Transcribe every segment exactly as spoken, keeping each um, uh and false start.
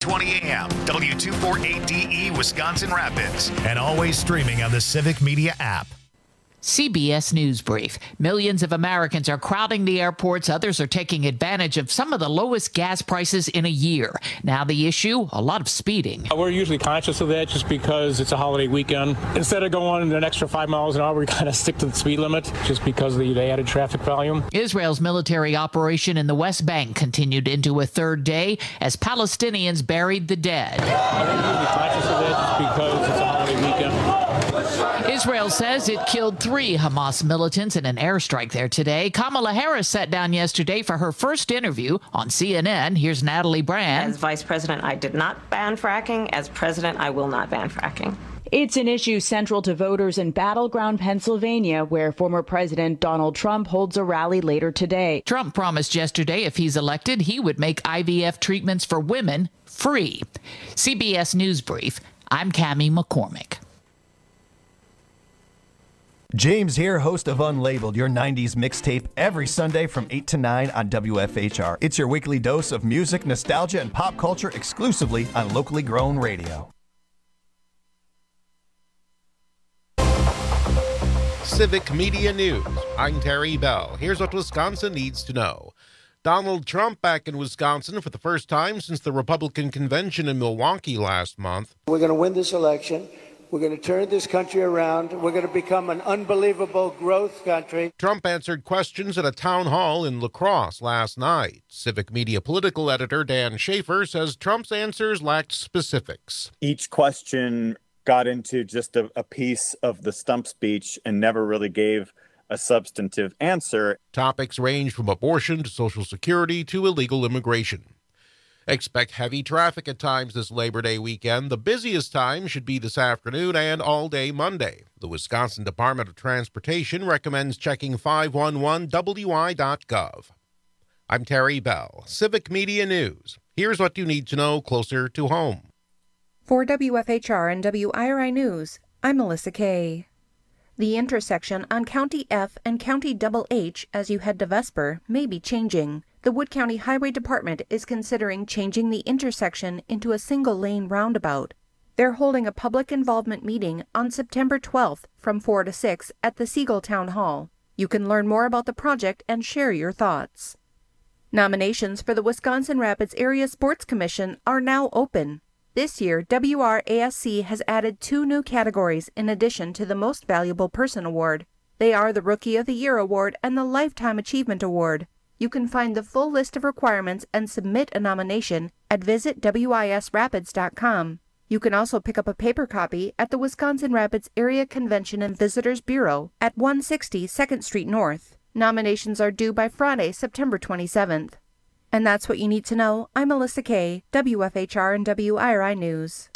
twenty a m, W two forty-eight D E, Wisconsin Rapids, and always streaming on the Civic Media app. C B S News Brief. Millions of Americans are crowding the airports. Others are taking advantage of some of the lowest gas prices in a year. Now the issue, a lot of speeding. We're usually conscious of that just because it's a holiday weekend. Instead of going an extra five miles an hour, we kind of stick to the speed limit just because of the, the added traffic volume. Israel's military operation in the West Bank continued into a third day as Palestinians buried the dead. We're usually conscious of that just because it's a holiday weekend. Israel says it killed three Hamas militants in an airstrike there today. Kamala Harris sat down yesterday for her first interview on C N N. Here's Natalie Brand. As vice president, I did not ban fracking. As president, I will not ban fracking. It's an issue central to voters in battleground Pennsylvania, where former President Donald Trump holds a rally later today. Trump promised yesterday if he's elected, he would make I V F treatments for women free. C B S News Brief. I'm Cammie McCormick. James here, host of Unlabeled, your nineties mixtape, every Sunday from eight to nine on W F H R. It's your weekly dose of music, nostalgia, and pop culture exclusively on locally grown radio. Civic Media News. I'm Terry Bell. Here's what Wisconsin needs to know. Donald Trump back in Wisconsin for the first time since the Republican convention in Milwaukee last month. We're going to win this election. We're going to turn this country around. We're going to become an unbelievable growth country. Trump answered questions at a town hall in La Crosse last night. Civic Media political editor Dan Schaefer says Trump's answers lacked specifics. Each question got into just a, a piece of the stump speech and never really gave a substantive answer. Topics range from abortion to Social Security to illegal immigration. Expect heavy traffic at times this Labor Day weekend. The busiest time should be this afternoon and all day Monday. The Wisconsin Department of Transportation recommends checking five one one W I dot gov. I'm Terry Bell, Civic Media News. Here's what you need to know closer to home. For W F H R and W I R I News, I'm Melissa Kay. The intersection on County F and County Double H as you head to Vesper may be changing. The Wood County Highway Department is considering changing the intersection into a single-lane roundabout. They're holding a public involvement meeting on September twelfth from four to six at the Siegel Town Hall. You can learn more about the project and share your thoughts. Nominations for the Wisconsin Rapids Area Sports Commission are now open. This year, W R A S C has added two new categories in addition to the Most Valuable Person Award. They are the Rookie of the Year Award and the Lifetime Achievement Award. You can find the full list of requirements and submit a nomination at visit W I S rapids dot com. You can also pick up a paper copy at the Wisconsin Rapids Area Convention and Visitors Bureau at one sixty second Street North. Nominations are due by Friday, September twenty-seventh. And that's what you need to know. I'm Melissa Kay, W F H R and W I R I News.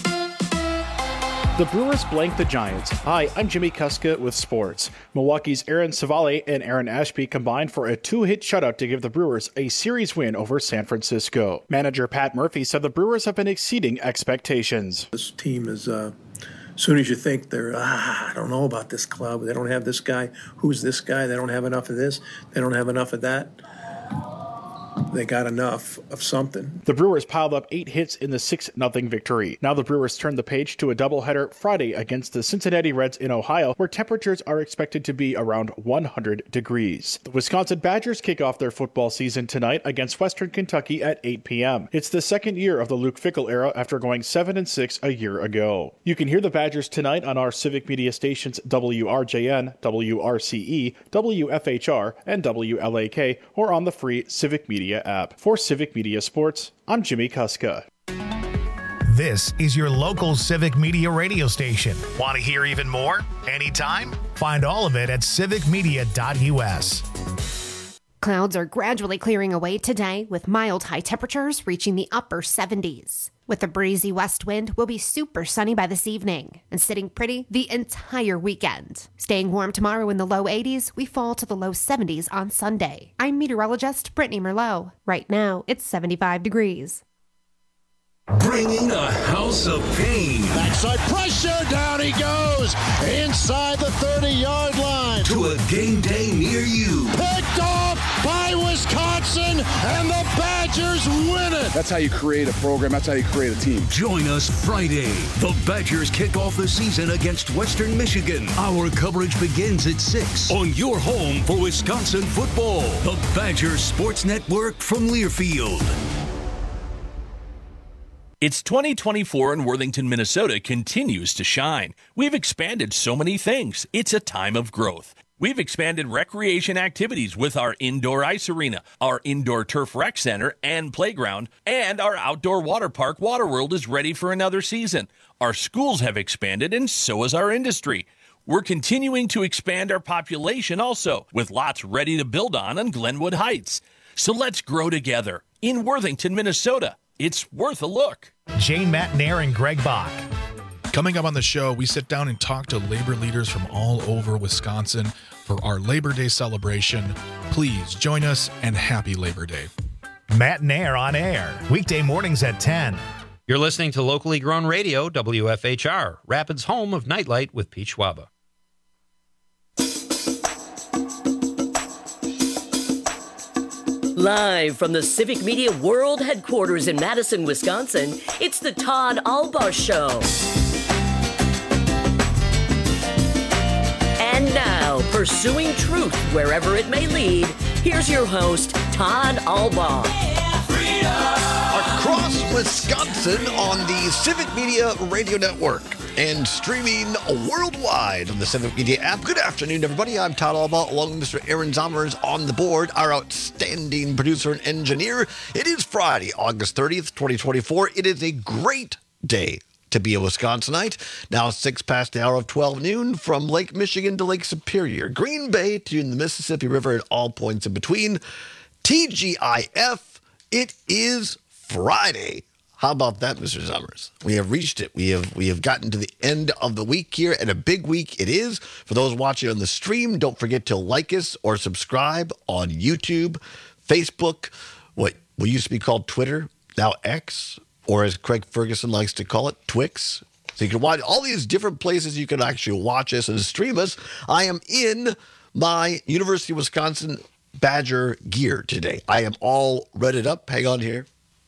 The Brewers blanked the Giants. Hi, I'm Jimmy Kuska with sports. Milwaukee's Aaron Savale and Aaron Ashby combined for a two-hit shutout to give the Brewers a series win over San Francisco. Manager Pat Murphy said the Brewers have been exceeding expectations. This team is, uh, as soon as you think they're, ah, I don't know about this club, they don't have this guy, who's this guy, they don't have enough of this, they don't have enough of that. They got enough of something. The Brewers piled up eight hits in the six nothing victory. Now the Brewers turn the page to a doubleheader Friday against the Cincinnati Reds in Ohio, where temperatures are expected to be around one hundred degrees. The Wisconsin Badgers kick off their football season tonight against Western Kentucky at eight p.m. It's the second year of the Luke Fickell era after going seven and six a year ago. You can hear the Badgers tonight on our Civic Media stations W R J N, W R C E, W F H R, and W L A K, or on the free Civic Media app. For Civic Media Sports, I'm Jimmy Kuska. This is your local Civic Media radio station. Want to hear even more? Anytime? Find all of it at civic media dot U S. Clouds are gradually clearing away today with mild high temperatures reaching the upper seventies. With a breezy west wind, we'll be super sunny by this evening and sitting pretty the entire weekend. Staying warm tomorrow in the low eighties, we fall to the low seventies on Sunday. I'm meteorologist Brittany Merlot. Right now, it's seventy-five degrees. Bringing a house of pain. Backside pressure, down he goes, inside the thirty-yard line. To a game day near you. Picked off by Wisconsin, and the Badgers win it. That's how you create a program. That's how you create a team. Join us Friday. The Badgers kick off the season against Western Michigan. Our coverage begins at six on your home for Wisconsin football. The Badgers Sports Network from Learfield. It's twenty twenty-four and Worthington, Minnesota continues to shine. We've expanded so many things. It's a time of growth. We've expanded recreation activities with our indoor ice arena, our indoor turf rec center and playground, and our outdoor water park, Waterworld, is ready for another season. Our schools have expanded, and so has our industry. We're continuing to expand our population also, with lots ready to build on on Glenwood Heights. So let's grow together in Worthington, Minnesota. It's worth a look. Jane Matnair and Greg Bach. Coming up on the show, we sit down and talk to labor leaders from all over Wisconsin for our Labor Day celebration. Please join us, and happy Labor Day. Matnair on air, weekday mornings at ten. You're listening to locally grown radio, W F H R, Rapids' home of Nightlight with Pete Schwaba. Live from the Civic Media World Headquarters in Madison, Wisconsin, it's the Todd Albaugh Show. And now, pursuing truth wherever it may lead, here's your host, Todd Albaugh. Across Wisconsin on the Civic Media Radio Network and streaming worldwide on the Civic Media app. Good afternoon, everybody. I'm Todd Albaugh, along with Mister Aaron Zommers on the board, our outstanding producer and engineer. It is Friday, August thirtieth, twenty twenty-four. It is a great day to be a Wisconsinite. Now six past the hour of twelve noon, from Lake Michigan to Lake Superior, Green Bay to the Mississippi River, and all points in between. T G I F, it is Friday. How about that, Mister Zommers? We have reached it. We have we have gotten to the end of the week here, and a big week it is. For those watching on the stream, don't forget to like us or subscribe on YouTube, Facebook, what what used to be called Twitter, now X, or as Craig Ferguson likes to call it, Twix. So you can watch all these different places you can actually watch us and stream us. I am in my University of Wisconsin Badger gear today. I am all redded up. Hang on here.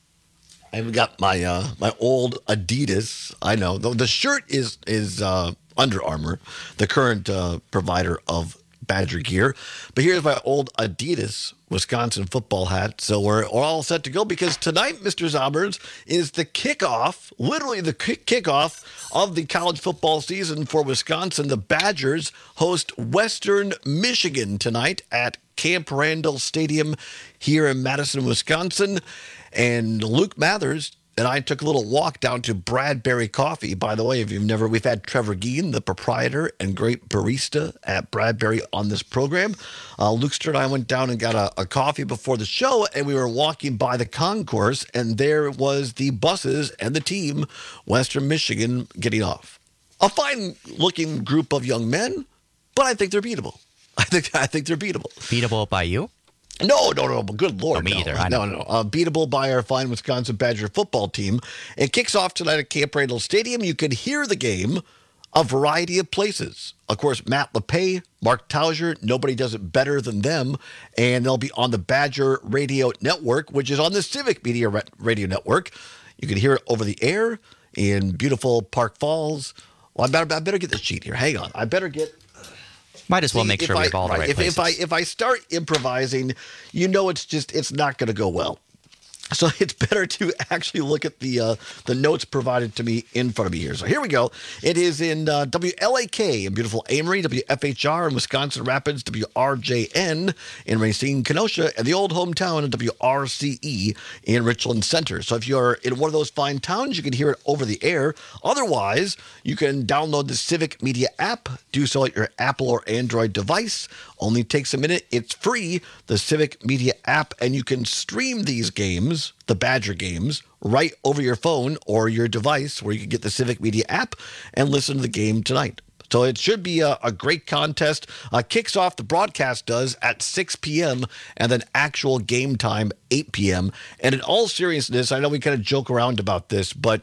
I've got my uh, my old Adidas. I know the, the shirt is is uh, Under Armour, the current uh, provider of Badger gear. But here's my old Adidas Wisconsin football hat. So we're, we're all set to go, because tonight, Mister Zommers, is the kickoff, literally the kick- kickoff of the college football season for Wisconsin. The Badgers host Western Michigan tonight at Camp Randall Stadium here in Madison, Wisconsin. And Luke Mathers and I took a little walk down to Bradbury Coffee. By the way, if you've never, we've had Trevor Geen, the proprietor and great barista at Bradbury, on this program. Uh, Luke and I went down and got a, a coffee before the show, and we were walking by the concourse, and there was the buses and the team, Western Michigan, getting off. A fine-looking group of young men, but I think they're beatable. I think I think they're beatable. Beatable by you? No, no, no. But good Lord, no, me no. either. I no, know. no. Uh, beatable by our fine Wisconsin Badger football team. It kicks off tonight at Camp Randall Stadium. You can hear the game a variety of places. Of course, Matt LePay, Mark Tauser, nobody does it better than them. And they'll be on the Badger Radio Network, which is on the Civic Media Radio Network. You can hear it over the air in beautiful Park Falls. Well, I better, I better get the sheet here. Hang on. I better get... Might as well See, make sure we have all the right, right if, places. If I, if I start improvising, you know it's just, it's not going to go well. So it's better to actually look at the uh, the notes provided to me in front of me here. So here we go. It is in uh, W L A K in beautiful Amory, W F H R in Wisconsin Rapids, W R J N in Racine, Kenosha, and the old hometown of W R C E in Richland Center. So if you're in one of those fine towns, you can hear it over the air. Otherwise, you can download the Civic Media app. Do so at your Apple or Android device. Only takes a minute. It's free, the Civic Media app, and you can stream these games, the Badger games, right over your phone or your device, where you can get the Civic Media app and listen to the game tonight. So it should be a, a great contest. Uh, kicks off, the broadcast does, at six p.m., and then actual game time, eight p.m. And in all seriousness, I know we kind of joke around about this, but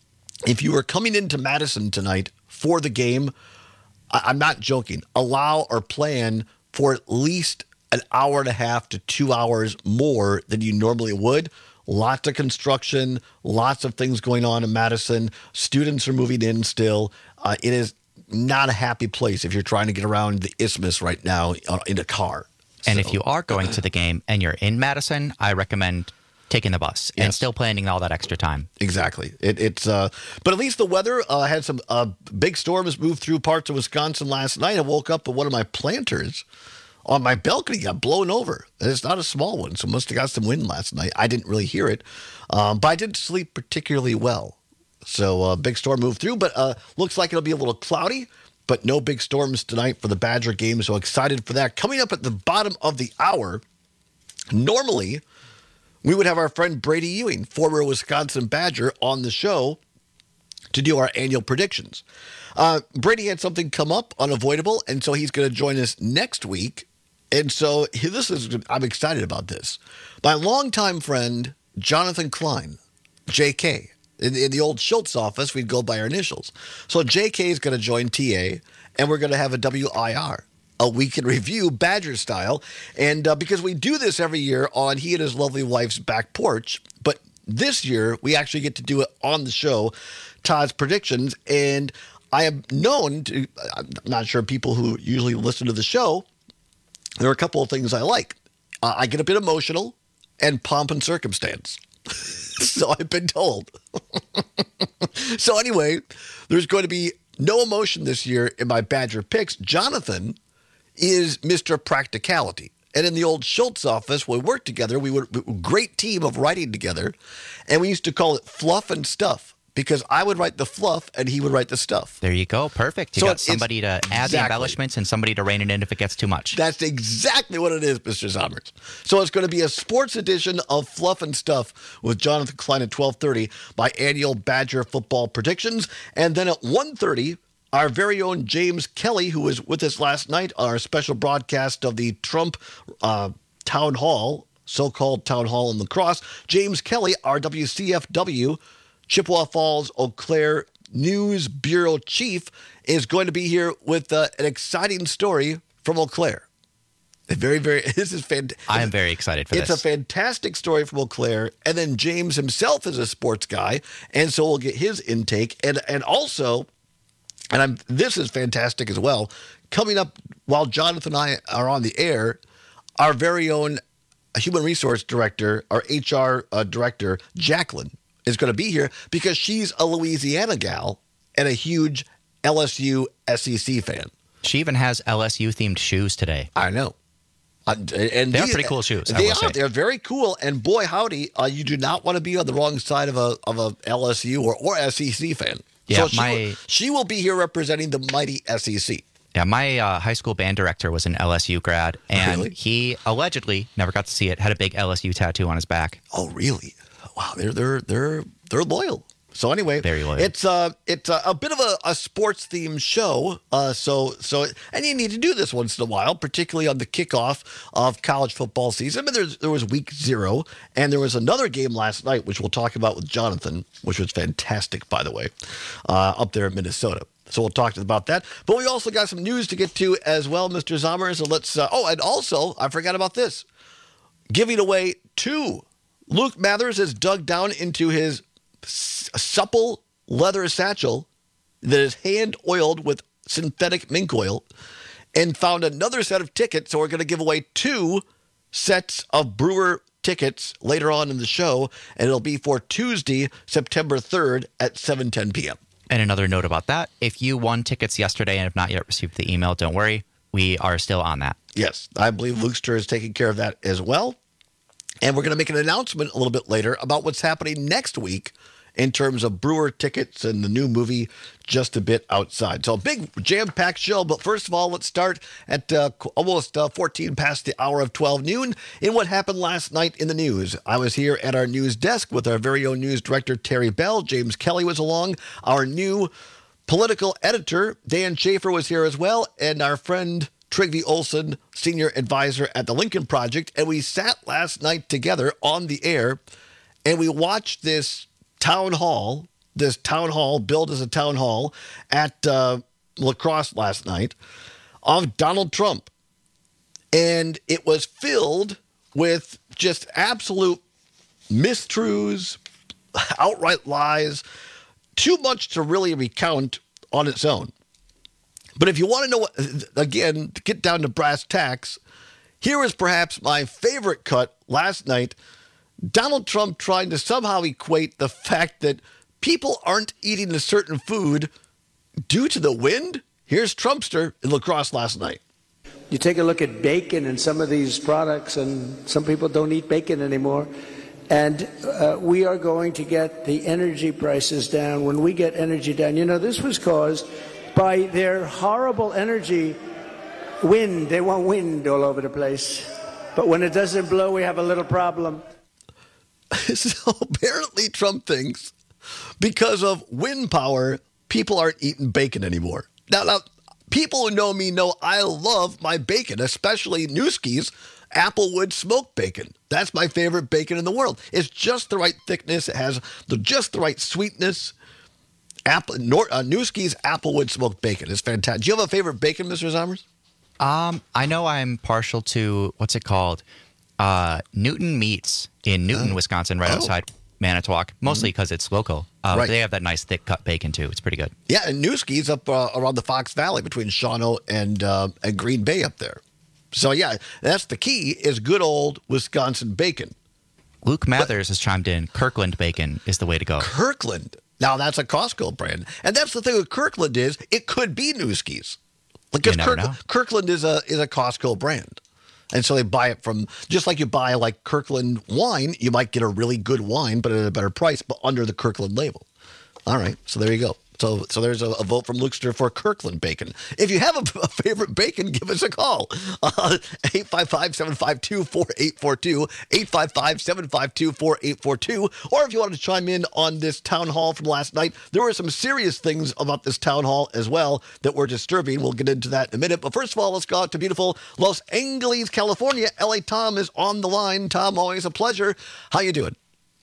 if you are coming into Madison tonight for the game, I, I'm not joking. Allow or plan for at least an hour and a half to two hours more than you normally would. Lots of construction, lots of things going on in Madison. Students are moving in still. Uh, it is not a happy place if you're trying to get around the Isthmus right now in a car. And so, if you are going to the game and you're in Madison, I recommend taking the bus yes. and still planning all that extra time. Exactly. It, it's uh, but at least the weather uh, had some uh, big storms move through parts of Wisconsin last night. I woke up and one of my planters on my balcony got blown over. And it's not a small one, so must have got some wind last night. I didn't really hear it, um, but I didn't sleep particularly well. So a uh, big storm moved through, but uh, looks like it'll be a little cloudy, but no big storms tonight for the Badger game, so excited for that. Coming up at the bottom of the hour, normally we would have our friend Brady Ewing, former Wisconsin Badger, on the show to do our annual predictions. Uh, Brady had something come up, unavoidable, and so he's going to join us next week. And so this is, I'm excited about this. My longtime friend, Jonathan Klein, J K, in, in the old Schultz office, we'd go by our initials. So J K is going to join T A, and we're going to have a W I R, a week in review, Badger style. And uh, because we do this every year on he and his lovely wife's back porch, but this year we actually get to do it on the show, Todd's predictions. And I am known to, I'm not sure people who usually listen to the show, there are a couple of things I like. Uh, I get a bit emotional and pomp and circumstance. So I've been told. So anyway, there's going to be no emotion this year in my Badger picks. Jonathan is Mister Practicality. And in the old Schultz office, when we worked together, we were a great team of writing together. And we used to call it fluff and stuff because I would write the fluff and he would write the stuff. There you go. Perfect. You so got somebody to add exactly. the embellishments and somebody to rein it in if it gets too much. That's exactly what it is, Mister Zommers. So it's going to be a sports edition of Fluff and Stuff with Jonathan Klein at twelve thirty, my annual Badger football predictions. And then at one thirty, our very own James Kelly, who was with us last night on our special broadcast of the Trump uh, Town Hall, so-called Town Hall in La Crosse. James Kelly, our W C F W, Chippewa Falls, Eau Claire News Bureau Chief, is going to be here with uh, an exciting story from Eau Claire. A very, very, this is fantastic. I am very excited for it's this. It's a fantastic story from Eau Claire. And then James himself is a sports guy, and so we'll get his intake. And, and also, and I'm, this is fantastic as well, coming up while Jonathan and I are on the air, our very own human resource director, our H R uh, director, Jacqueline, is going to be here because she's a Louisiana gal and a huge L S U S E C fan. She even has L S U-themed shoes today. I know. Uh, and they are these, pretty cool shoes. They are. Say. They're very cool. And boy, howdy, uh, you do not want to be on the wrong side of a of a L S U or, or S E C fan. Yeah, so she, my, will, she will be here representing the mighty S E C. Yeah, my uh, high school band director was an L S U grad, and really? he allegedly never got to see it. Had a big L S U tattoo on his back. Oh, really? Wow, they're they're they're they're loyal. So anyway, very loyal. It's uh it's a, a bit of a, a sports themed show. Uh, so so and you need to do this once in a while, particularly on the kickoff of college football season. But there's there was week zero, and there was another game last night, which we'll talk about with Jonathan, which was fantastic, by the way, uh, up there in Minnesota. So we'll talk about that. But we also got some news to get to as well, Mister Zommers. So let's. Uh, oh, and also I forgot about this, giving away two. Luke Mathers has dug down into his supple leather satchel that is hand oiled with synthetic mink oil and found another set of tickets. So we're going to give away two sets of Brewer tickets later on in the show, and it'll be for Tuesday, September third at seven ten p.m. And another note about that, if you won tickets yesterday and have not yet received the email, don't worry. We are still on that. Yes, I believe Lukester is taking care of that as well. And we're going to make an announcement a little bit later about what's happening next week in terms of Brewer tickets and the new movie Just a Bit Outside. So a big jam-packed show. But first of all, let's start at uh, almost uh, fourteen past the hour of twelve noon in what happened last night in the news. I was here at our news desk with our very own news director, Terry Bell. James Kelly was along. Our new political editor, Dan Schaefer, was here as well. And our friend Trygve Olsen, senior advisor at the Lincoln Project. And we sat last night together on the air, and we watched this town hall, this town hall billed as a town hall at uh, La Crosse last night of Donald Trump. And it was filled with just absolute mistruths, outright lies, too much to really recount on its own. But if you want to know what, again, to get down to brass tacks, here is perhaps my favorite cut last night. Donald Trump trying to somehow equate the fact that people aren't eating a certain food due to the wind. Here's Trumpster in La Crosse last night. You take a look at bacon and some of these products, and some people don't eat bacon anymore. And uh, we are going to get the energy prices down. When we get energy down, you know, this was caused by their horrible energy wind. They want wind all over the place. But when it doesn't blow, we have a little problem. So apparently Trump thinks because of wind power, people aren't eating bacon anymore. Now, now, people who know me know I love my bacon, especially Newski's Applewood smoked bacon. That's my favorite bacon in the world. It's just the right thickness. It has the just the right sweetness. Apple, Nor, uh, Newski's Applewood smoked bacon is fantastic. Do you have a favorite bacon, Mister Zommers? Um, I know I'm partial to, what's it called? Uh, Newton Meats in Newton, oh. Wisconsin, right oh. outside Manitowoc, mostly because mm-hmm. it's local. Uh, right. They have that nice thick cut bacon, too. It's pretty good. Yeah, and Newski's up uh, around the Fox Valley between Shawano and, uh, and Green Bay up there. So, yeah, that's the key is good old Wisconsin bacon. Luke Mathers but, has chimed in. Kirkland bacon is the way to go. Kirkland. Now, that's a Costco brand. And that's the thing with Kirkland is it could be Newski's. Because Kirk, Kirkland is a is a Costco brand. And so they buy it from, just like you buy like Kirkland wine, you might get a really good wine, but at a better price, but under the Kirkland label. All right, so there you go. So so there's a, a vote from Lukester for Kirkland bacon. If you have a, a favorite bacon, give us a call. Uh, eight five five, seven five two, four eight four two, eight five five, seven five two, four eight four two. Or if you want to chime in on this town hall from last night, there were some serious things about this town hall as well that were disturbing. We'll get into that in a minute. But first of all, let's go out to beautiful Los Angeles, California. L A Tom is on the line. Tom, always a pleasure. How you doing?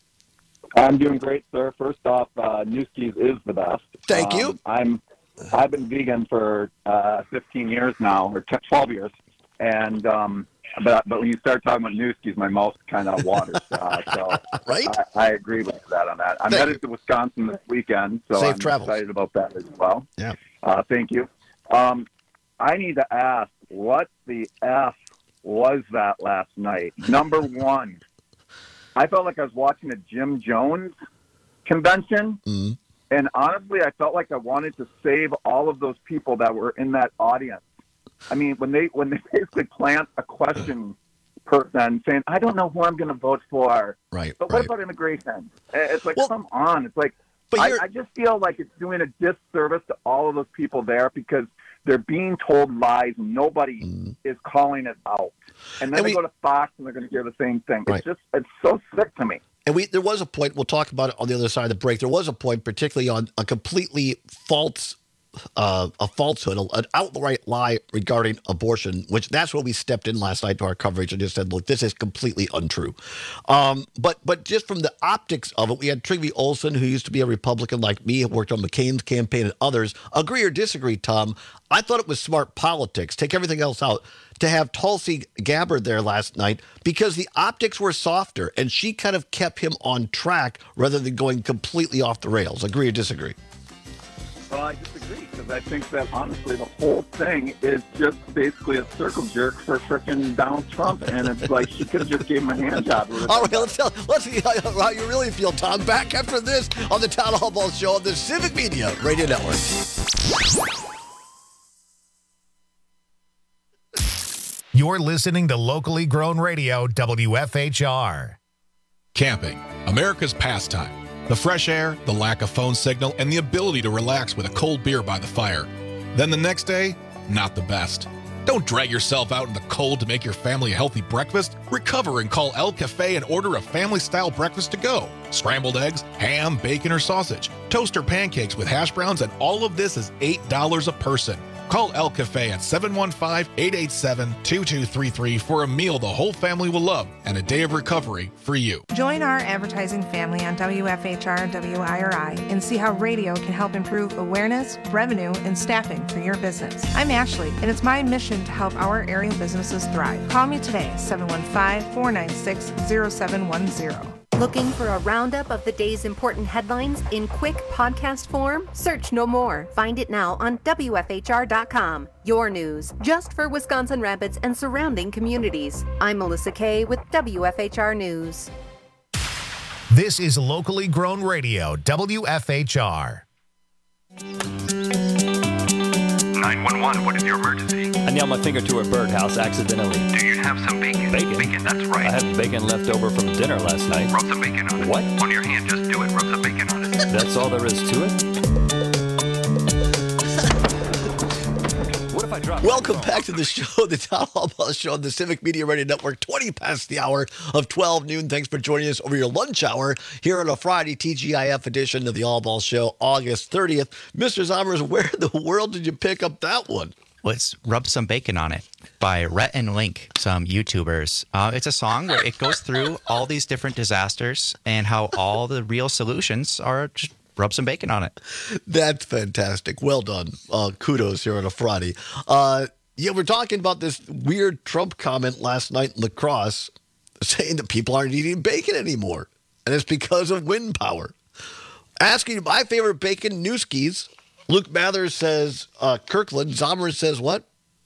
I'm doing great, sir. First off, uh, Newski's is the best. Thank um, you. I'm, I've been vegan for uh, fifteen years now, or twelve years, and um, but but when you start talking about Newski's, my mouth kind of waters. Uh, so right, I, I agree with that on that. I'm thank headed you. to Wisconsin this weekend, so Safe I'm travels. excited about that as well. Yeah. Uh, thank you. Um, I need to ask, what the F was that last night? Number one. I felt like I was watching a Jim Jones convention, mm-hmm. and honestly, I felt like I wanted to save all of those people that were in that audience. I mean, when they when they basically plant a question person saying, "I don't know who I'm going to vote for," right? But what right. about immigration? It's like, well, come on! It's like I, I just feel like it's doing a disservice to all of those people there because they're being told lies. And nobody mm. is calling it out. And then and they we, go to Fox and they're going to hear the same thing. It's right. just, it's so sick to me. And we there was a point, we'll talk about it on the other side of the break, there was a point particularly on a completely false, uh, a falsehood, an outright lie regarding abortion, which that's where we stepped in last night to our coverage and just said, look, this is completely untrue. Um, but but just from the optics of it, we had Trygve Olsen, who used to be a Republican like me, worked on McCain's campaign and others. Agree or disagree, Tom, I thought it was smart politics, take everything else out, to have Tulsi Gabbard there last night because the optics were softer and she kind of kept him on track rather than going completely off the rails. Agree or disagree? Well, I disagree because I think that honestly the whole thing is just basically a circle jerk for frickin' Donald Trump, and it's like she could have just gave him a hand job. All right, let's tell, let's see how, how you really feel, Tom. Back after this on the Town Hall Ball Show on the Civic Media Radio Network. You're listening to locally grown radio, W F H R. Camping, America's pastime. The fresh air, the lack of phone signal, and the ability to relax with a cold beer by the fire. Then the next day, not the best. Don't drag yourself out in the cold to make your family a healthy breakfast. Recover and call El Cafe and order a family-style breakfast to go. Scrambled eggs, ham, bacon, or sausage, toast or pancakes with hash browns, and all of this is eight dollars a person. Call El Cafe at seven one five, eight eight seven, two two three three for a meal the whole family will love and a day of recovery for you. Join our advertising family on W F H R and W I R I and see how radio can help improve awareness, revenue, and staffing for your business. I'm Ashley, and it's my mission to help our area businesses thrive. Call me today, seven one five, four nine six, zero seven one zero. Looking for a roundup of the day's important headlines in quick podcast form? Search no more. Find it now on W F H R dot com. Your news, just for Wisconsin Rapids and surrounding communities. I'm Melissa Kay with W F H R News. This is locally grown radio, W F H R. nine one one, what is your emergency? I nailed my finger to a birdhouse accidentally. Do you have some bacon? Bacon? Bacon, that's right. I had bacon left over from dinner last night. Rub some bacon on it. What? On your hand, just do it. Rub some bacon on it. That's all there is to it? What if I drop Welcome back to the show, the Town Hall Ball Show on the Civic Media Radio Network, twenty past the hour of twelve noon. Thanks for joining us over your lunch hour here on a Friday T G I F edition of the All Ball Show, August thirtieth. Mister Zommers, where in the world did you pick up that one? Let's Rub Some Bacon on It by Rhett and Link, some YouTubers. Uh, it's a song where it goes through all these different disasters and how all the real solutions are just rub some bacon on it. That's fantastic. Well done. Uh, kudos here on a Friday. Uh, yeah, we're talking about this weird Trump comment last night in La Crosse saying that people aren't eating bacon anymore. And it's because of wind power. Asking my favorite bacon, Newski's. Luke Mathers says uh, Kirkland. Zommers says what?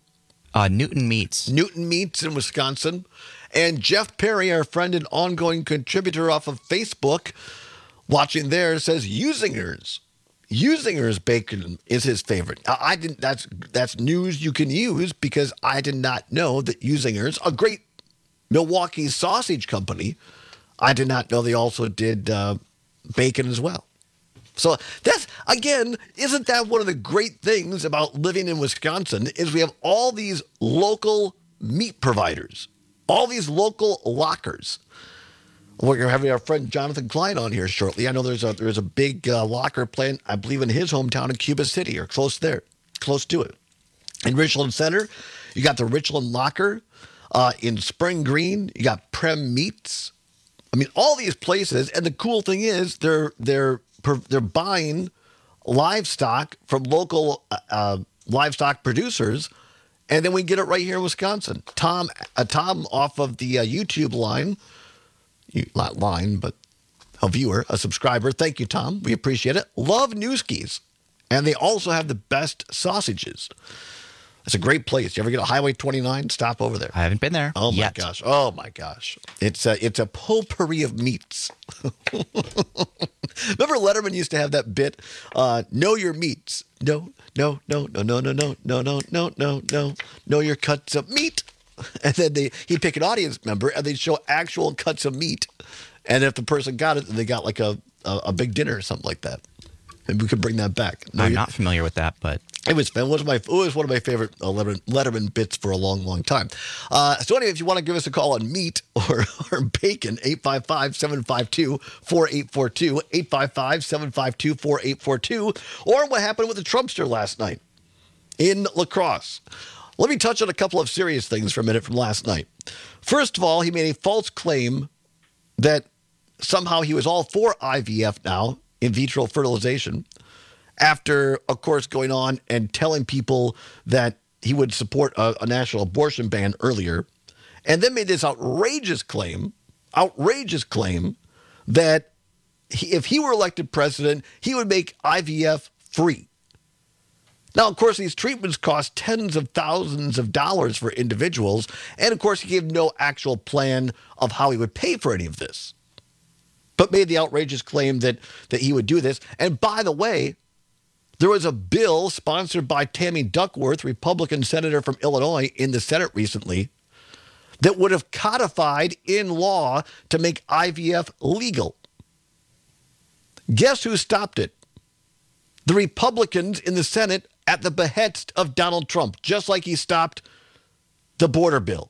Uh, Newton Meats. Newton Meats in Wisconsin. And Jeff Perry, our friend and ongoing contributor off of Facebook, watching there, says Usinger's. Usinger's bacon is his favorite. I, I didn't. That's that's news you can use because I did not know that Usinger's, a great Milwaukee sausage company, I did not know they also did uh, bacon as well. So that's, again, isn't that one of the great things about living in Wisconsin is we have all these local meat providers, all these local lockers. We're going to have our friend Jonathan Klein on here shortly. I know there's a there's a big uh, locker plant, I believe, in his hometown in Cuba City or close there, close to it. In Richland Center, you got the Richland Locker. Uh, in Spring Green, you got Prem Meats. I mean, all these places. And the cool thing is they're they're they're buying livestock from local uh, livestock producers, and then we get it right here in Wisconsin. Tom, uh, Tom off of the uh, YouTube line, you, not line, but a viewer, a subscriber. Thank you, Tom. We appreciate it. Love Newski's, and they also have the best sausages. It's a great place. You ever get a Highway twenty-nine? Stop over there. I haven't been there. Oh my yet. gosh! Oh my gosh! It's a it's a potpourri of meats. Remember Letterman used to have that bit, uh, know your meats. No, no, no, no, no, no, no, no, no, no, no, no. Know your cuts of meat. And then they he'd pick an audience member and they'd show actual cuts of meat. And if the person got it, they got like a, a, a big dinner or something like that. And we could bring that back. I'm not familiar with that, but it was, it was, my, it was one of my favorite uh, Letterman, Letterman bits for a long, long time. Uh, so anyway, if you want to give us a call on meat or, or bacon, eight five five, seven five two, four eight four two, eight five five, seven five two, four eight four two, or what happened with the Trumpster last night in La Crosse. Let me touch on a couple of serious things for a minute from last night. First of all, he made a false claim that somehow he was all for I V F now, in vitro fertilization, after, of course, going on and telling people that he would support a, a national abortion ban earlier, and then made this outrageous claim, outrageous claim that he, if he were elected president, he would make I V F free. Now, of course, these treatments cost tens of thousands of dollars for individuals, and of course, he gave no actual plan of how he would pay for any of this, but made the outrageous claim that, that he would do this. And by the way, there was a bill sponsored by Tammy Duckworth, Republican senator from Illinois, in the Senate recently that would have codified in law to make I V F legal. Guess who stopped it? The Republicans in the Senate at the behest of Donald Trump, just like he stopped the border bill.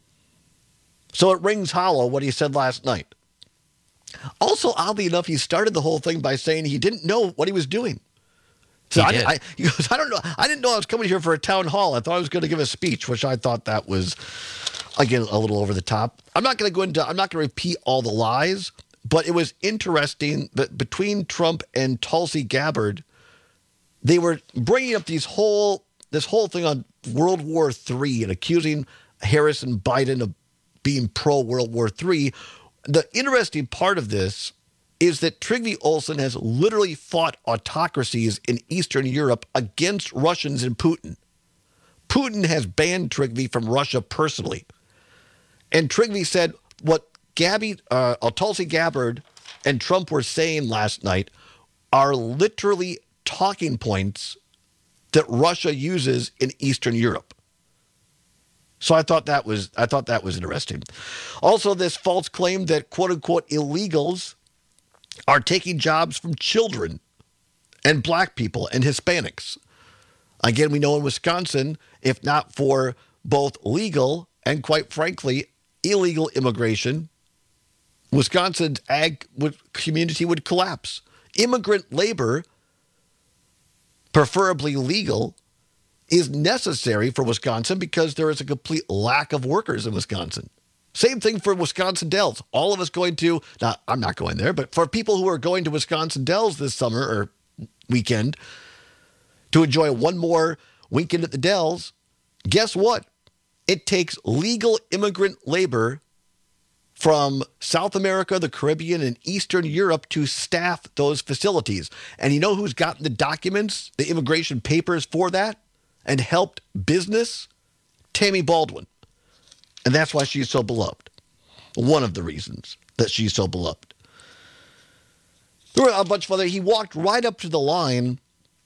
So it rings hollow what he said last night. Also, oddly enough, he started the whole thing by saying he didn't know what he was doing. So He I, did. I, he goes, I don't know. I didn't know I was coming here for a town hall. I thought I was going to give a speech, which I thought that was, again, a little over the top. I'm not going to go into, I'm not going to repeat all the lies, but it was interesting that between Trump and Tulsi Gabbard, they were bringing up these whole, this whole thing on World War Three and accusing Harris and Biden of being pro-World War Three. The interesting part of this is that Trygve Olsen has literally fought autocracies in Eastern Europe against Russians and Putin. Putin has banned Trygve from Russia personally. And Trygve said what Gabby, uh, Tulsi Gabbard and Trump were saying last night are literally talking points that Russia uses in Eastern Europe. So I thought that was I thought that was interesting. Also, this false claim that quote unquote illegals are taking jobs from children and black people and Hispanics. Again, we know in Wisconsin, if not for both legal and quite frankly, illegal immigration, Wisconsin's ag community would collapse. Immigrant labor, preferably legal, is necessary for Wisconsin because there is a complete lack of workers in Wisconsin. Same thing for Wisconsin Dells. All of us going to, now I'm not going there, but for people who are going to Wisconsin Dells this summer or weekend to enjoy one more weekend at the Dells, guess what? It takes legal immigrant labor from South America, the Caribbean, and Eastern Europe to staff those facilities. And you know who's gotten the documents, the immigration papers for that, and helped business? Tammy Baldwin. And that's why she's so beloved. One of the reasons that she's so beloved. There were a bunch of other. He walked right up to the line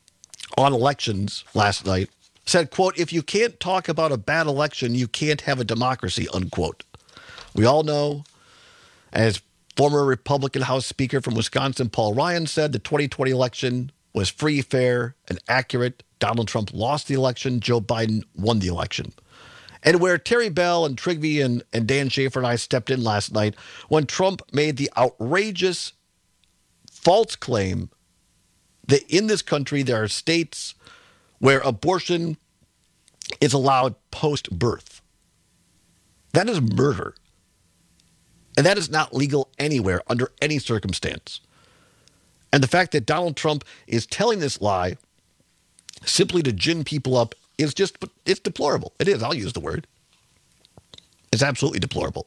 on elections last night, said, quote, if you can't talk about a bad election, you can't have a democracy, unquote. We all know, as former Republican House Speaker from Wisconsin, Paul Ryan said, the twenty twenty election was free, fair, and accurate. Donald Trump lost the election. Joe Biden won the election. And where Terry Bell and Trygve and, and Dan Schaefer and I stepped in last night when Trump made the outrageous false claim that in this country there are states where abortion is allowed post-birth. That is murder. And that is not legal anywhere under any circumstance. And the fact that Donald Trump is telling this lie simply to gin people up is just, it's deplorable. It is, I'll use the word. It's absolutely deplorable.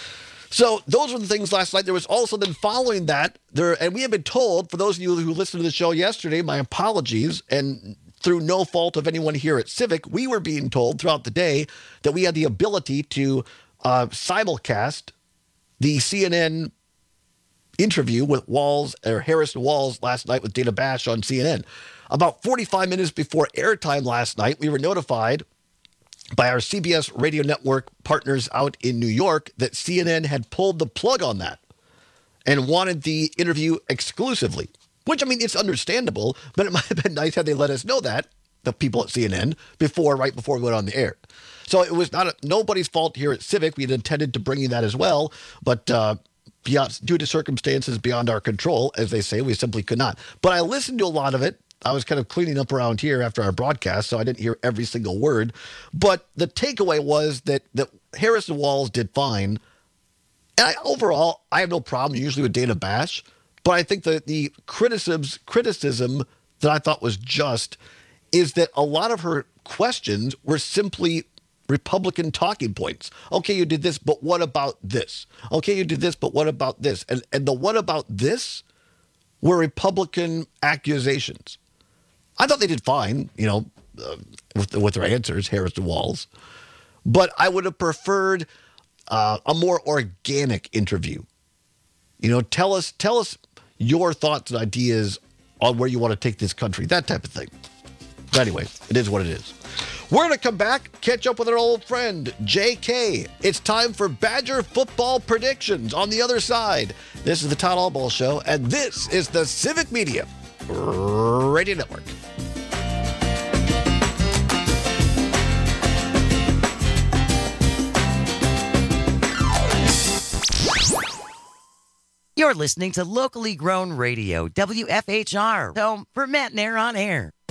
So those were the things last night. There was also then following that, there, and we have been told, for those of you who listened to the show yesterday, my apologies, and through no fault of anyone here at Civic, we were being told throughout the day that we had the ability to uh, simulcast the C N N interview with Walls, or Harrison Walls last night with Dana Bash on C N N. About forty-five minutes before airtime last night, we were notified by our C B S radio network partners out in New York that C N N had pulled the plug on that and wanted the interview exclusively, which, I mean, it's understandable, but it might have been nice had they let us know that, the people at C N N, before, right before we went on the air. So it was not a, nobody's fault here at Civic. We had intended to bring you that as well, but uh, beyond, due to circumstances beyond our control, as they say, we simply could not. But I listened to a lot of it. I was kind of cleaning up around here after our broadcast, so I didn't hear every single word. But the takeaway was that, that Harrison Walls did fine. And I, overall, I have no problem usually with Dana Bash, but I think that the criticisms, criticism that I thought was just is that a lot of her questions were simply Republican talking points. Okay, you did this, but what about this? Okay, you did this, but what about this? And, and the what about this were Republican accusations. I thought they did fine, you know, uh, with, with their answers, Harrison Walls. But I would have preferred uh, a more organic interview. You know, tell us, tell us your thoughts and ideas on where you want to take this country, that type of thing. But anyway, it is what it is. We're going to come back, catch up with our old friend, J K. It's time for Badger football predictions on the other side. This is the Todd Allball Show, and this is the Civic Media Radio Network. You're listening to locally grown radio, W F H R, home for Matt and Air on Air.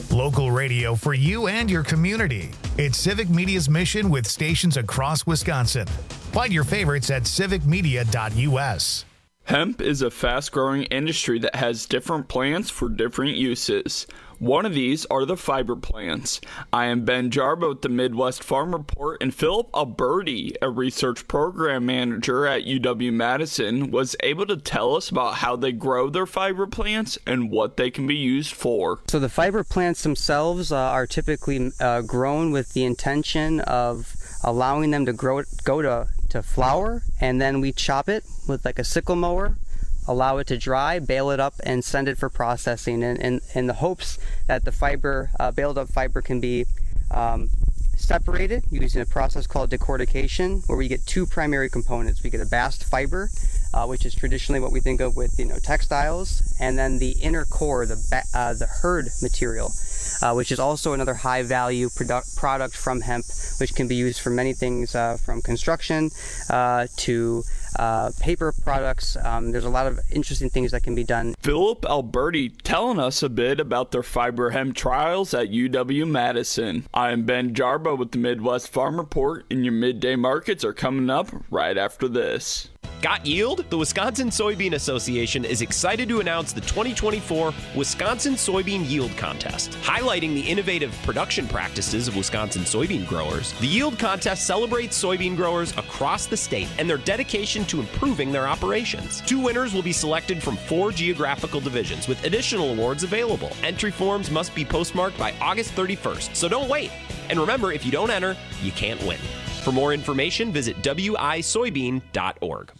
Local radio for you and your community. It's Civic Media's mission with stations across Wisconsin. Find your favorites at civic media dot U S. Hemp is a fast-growing industry that has different plants for different uses. One of these are the fiber plants. I am Ben Jarbo with the Midwest Farm Report, and Philip Alberti, a research program manager at U W-Madison, was able to tell us about how they grow their fiber plants and what they can be used for. So the fiber plants themselves uh, are typically uh, grown with the intention of allowing them to grow, go to, to flower, and then we chop it with like a sickle mower, allow it to dry, bale it up, and send it for processing in, in, in the hopes that the fiber, uh, baled up fiber can be um, separated using a process called decortication, where we get two primary components. We get a bast fiber, uh, which is traditionally what we think of with you know textiles, and then the inner core, the, ba uh, the hurd material, uh, which is also another high value product, product from hemp, which can be used for many things uh, from construction uh, to Uh, paper products. Um, there's a lot of interesting things that can be done. Philip Alberti telling us a bit about their fiber hemp trials at U W-Madison. I am Ben Jarbo with the Midwest Farm Report, and your midday markets are coming up right after this. Got yield? The Wisconsin Soybean Association is excited to announce the twenty twenty-four Wisconsin Soybean Yield Contest. Highlighting the innovative production practices of Wisconsin soybean growers, the Yield Contest celebrates soybean growers across the state and their dedication to improving their operations. Two winners will be selected from four geographical divisions, with additional awards available. Entry forms must be postmarked by August thirty-first, so don't wait. And remember, if you don't enter, you can't win. For more information, visit w i soybean dot org.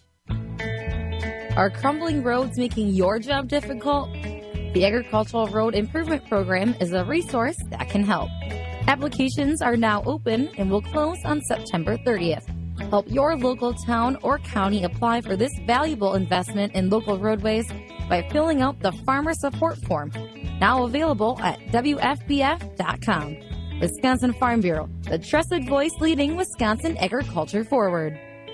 Are crumbling roads making your job difficult? The Agricultural Road Improvement Program is a resource that can help. Applications are now open and will close on September thirtieth. Help your local town or county apply for this valuable investment in local roadways by filling out the Farmer Support Form, now available at w f b f dot com. Wisconsin Farm Bureau, the trusted voice leading Wisconsin agriculture forward.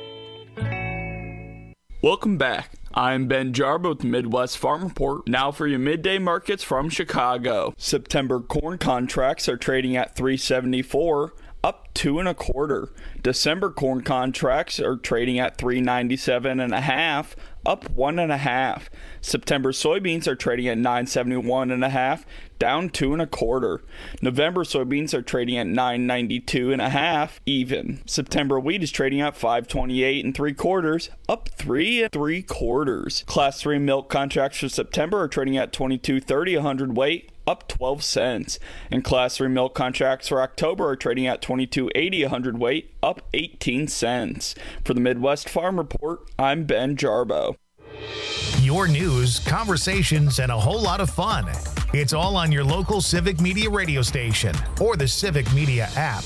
Welcome back. I'm Ben Jarbo with the Midwest Farm Report. Now for your midday markets from Chicago. September corn contracts are trading at three seventy-four, up two and a quarter. December corn contracts are trading at three ninety-seven and a half, up one and a half. September soybeans are trading at nine seventy-one and a half, down two and a quarter. November soybeans are trading at nine ninety-two and a half, even. September wheat is trading at five twenty-eight and three quarters, up three and three quarters. Class three milk contracts for September are trading at twenty-two thirty a hundredweight, up twelve cents. And Class three milk contracts for October are trading at twenty-two eighty a hundredweight, up eighteen cents. For the Midwest Farm Report, I'm Ben Jarbo. Your news, conversations, and a whole lot of fun. It's all on your local Civic Media radio station or the Civic Media app.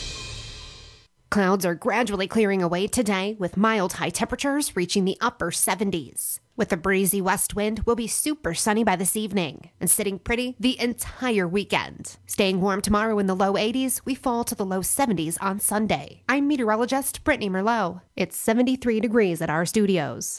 Clouds are gradually clearing away today, with mild high temperatures reaching the upper seventies. With a breezy west wind, we'll be super sunny by this evening and sitting pretty the entire weekend. Staying warm tomorrow in the low eighties, we fall to the low seventies on Sunday. I'm meteorologist Brittany Merlot. It's seventy-three degrees at our studios.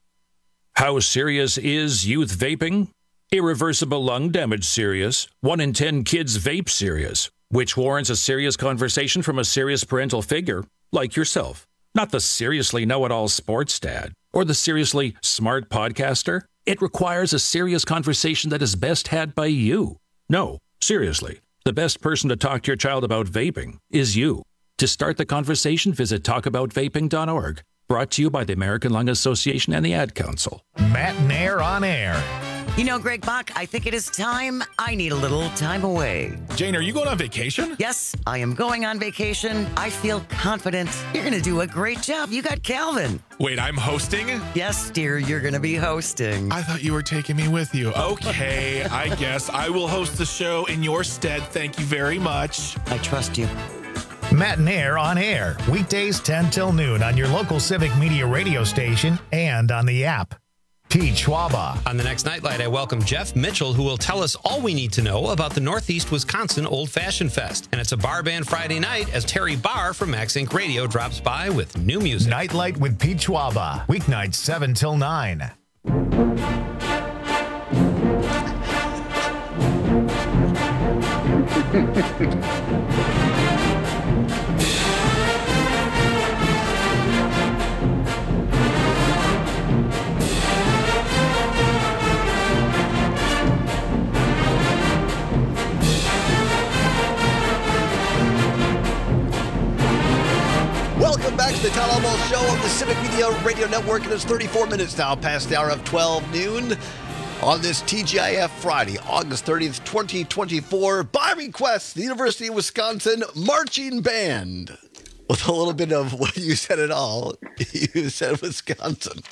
How serious is youth vaping? Irreversible lung damage serious. One in ten kids vape serious, which warrants a serious conversation from a serious parental figure like yourself. Not the seriously know-it-all sports dad or the seriously smart podcaster. It requires a serious conversation that is best had by you. No, seriously, the best person to talk to your child about vaping is you. To start the conversation, visit talk about vaping dot org. Brought to you by the American Lung Association and the Ad Council. Matt Nair on air. You know, Greg Bach, I think it is time. I need a little time away. Jane, are you going on vacation? Yes, I am going on vacation. I feel confident. You're going to do a great job. You got Calvin. Wait, I'm hosting? Yes, dear, you're going to be hosting. I thought you were taking me with you. Okay, I guess I will host the show in your stead. Thank you very much. I trust you. Matt Nair on air, weekdays ten till noon on your local Civic Media radio station and on the app. Pete Schwaba. On the next Nightlight, I welcome Jeff Mitchell, who will tell us all we need to know about the Northeast Wisconsin Old Fashioned Fest. And it's a bar band Friday night as Terry Barr from Max Inc Radio drops by with new music. Nightlight with Pete Schwaba, weeknights seven till nine. Welcome back to the Todd Almost Show on the Civic Media Radio Network. It is thirty-four minutes now past the hour of twelve noon on this T G I F Friday, August thirtieth, twenty twenty-four. By request, the University of Wisconsin Marching Band. With a little bit of what you said it all. You said Wisconsin.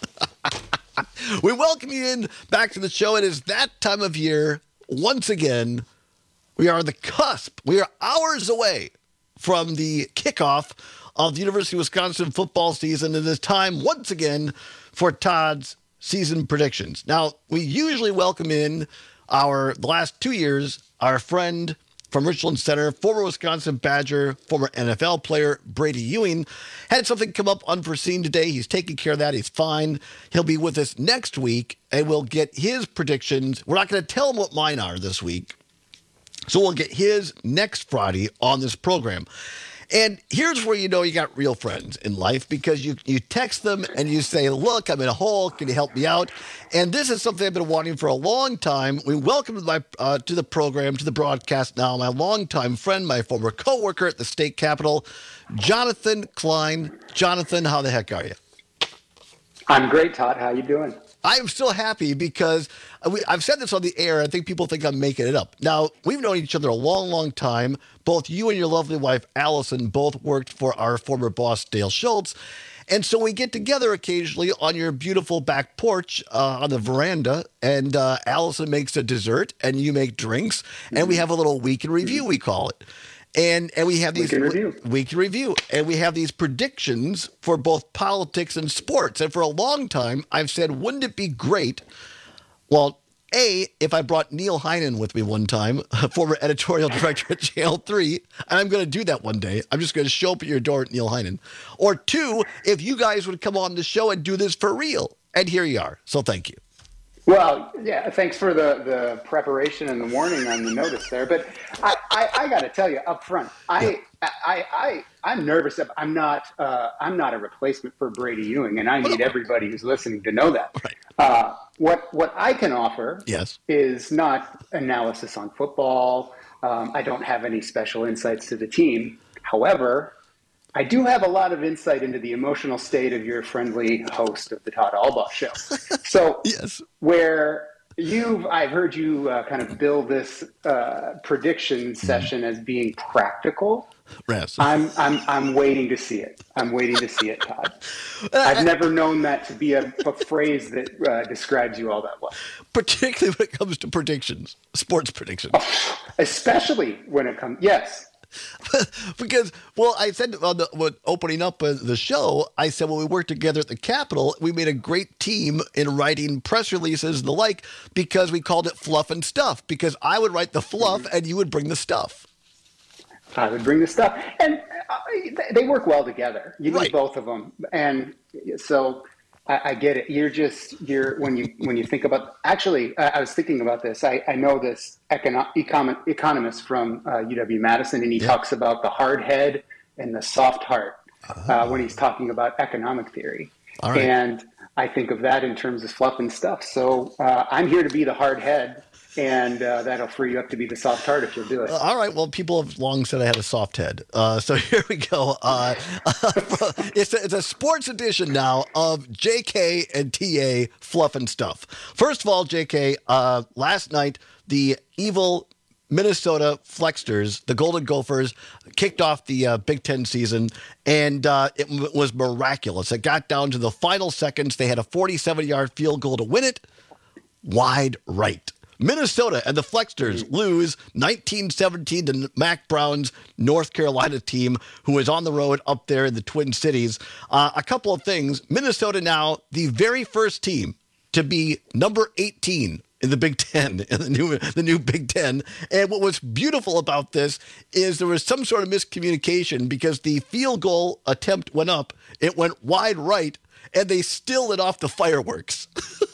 We welcome you in back to the show. It is that time of year. Once again, we are on the cusp. We are hours away from the kickoff of the University of Wisconsin football season. It is time once again for Todd's season predictions. Now, we usually welcome in our, the last two years, our friend from Richland Center, former Wisconsin Badger, former N F L player, Brady Ewing. Had something come up unforeseen today. He's taking care of that. He's fine. He'll be with us next week, and we'll get his predictions. We're not going to tell him what mine are this week. So we'll get his next Friday on this program. And here's where you know you got real friends in life, because you, you text them and you say, look, I'm in a hole. Can you help me out? And this is something I've been wanting for a long time. We welcome my, uh, to the program, to the broadcast now, my longtime friend, my former coworker at the state capitol, Jonathan Klein. Jonathan, how the heck are you? I'm great, Todd. How you doing? I'm still happy because we, I've said this on the air. I think people think I'm making it up. Now, we've known each other a long, long time. Both you and your lovely wife, Allison, both worked for our former boss, Dale Schultz. And so we get together occasionally on your beautiful back porch uh, on the veranda, and uh, Allison makes a dessert and you make drinks, and we have a little week in review, we call it. And and we have these week in review. week in review, and we have these predictions for both politics and sports. And for a long time, I've said, wouldn't it be great? Well, A, if I brought Neil Heinen with me one time, former editorial director at Channel three, and I'm going to do that one day. I'm just going to show up at your door at Neil Heinen. Or two, if you guys would come on the show and do this for real. And here you are. So thank you. Well, yeah, thanks for the, the preparation and the warning on the notice there. But I, I, I got to tell you up front, I, yeah. I, I, I'm nervous. I'm not, uh, I'm not a replacement for Brady Ewing, and I need everybody who's listening to know that. Right. Uh, what, what I can offer yes. is not analysis on football. Um, I don't have any special insights to the team. However, I do have a lot of insight into the emotional state of your friendly host of the Todd Albaugh Show. So, yes. where you've, I've heard you uh, kind of build this uh, prediction session mm. as being practical. Yes. I'm, I'm, I'm waiting to see it. I'm waiting to see it, Todd. I've never known that to be a, a phrase that uh, describes you all that well. Particularly when it comes to predictions, sports predictions. Oh, especially when it comes, yes. Because, well, I said on the when opening up uh, the show, I said when we worked together at the Capitol, we made a great team in writing press releases and the like, because we called it fluff and stuff. Because I would write the fluff and you would bring the stuff. I would bring the stuff, and uh, they work well together. You need right. both of them, and so I, I get it. You're just you're when you when you think about. Actually, I, I was thinking about this. I, I know this econo- econ- economist from uh, U W Madison, and he yeah. talks about the hard head and the soft heart uh, uh, when he's talking about economic theory. All right. And I think of that in terms of fluff and stuff. So uh, I'm here to be the hard head. And uh, that'll free you up to be the soft heart if you'll do it. Uh, all right. Well, people have long said I had a soft head. Uh, so here we go. Uh, it's, a, it's a sports edition now of J K and T A Fluff and Stuff. First of all, J K, uh, last night, the evil Minnesota Flexters, the Golden Gophers, kicked off the uh, Big Ten season, and uh, it w- was miraculous. It got down to the final seconds. They had a forty-seven-yard field goal to win it. Wide right. Minnesota and the Flexters lose nineteen seventeen to Mac Brown's North Carolina team, who is on the road up there in the Twin Cities. Uh, a couple of things. Minnesota now the very first team to be number eighteen in the Big Ten, in the new the new Big Ten. And what was beautiful about this is there was some sort of miscommunication because the field goal attempt went up, it went wide right, and they still lit off the fireworks.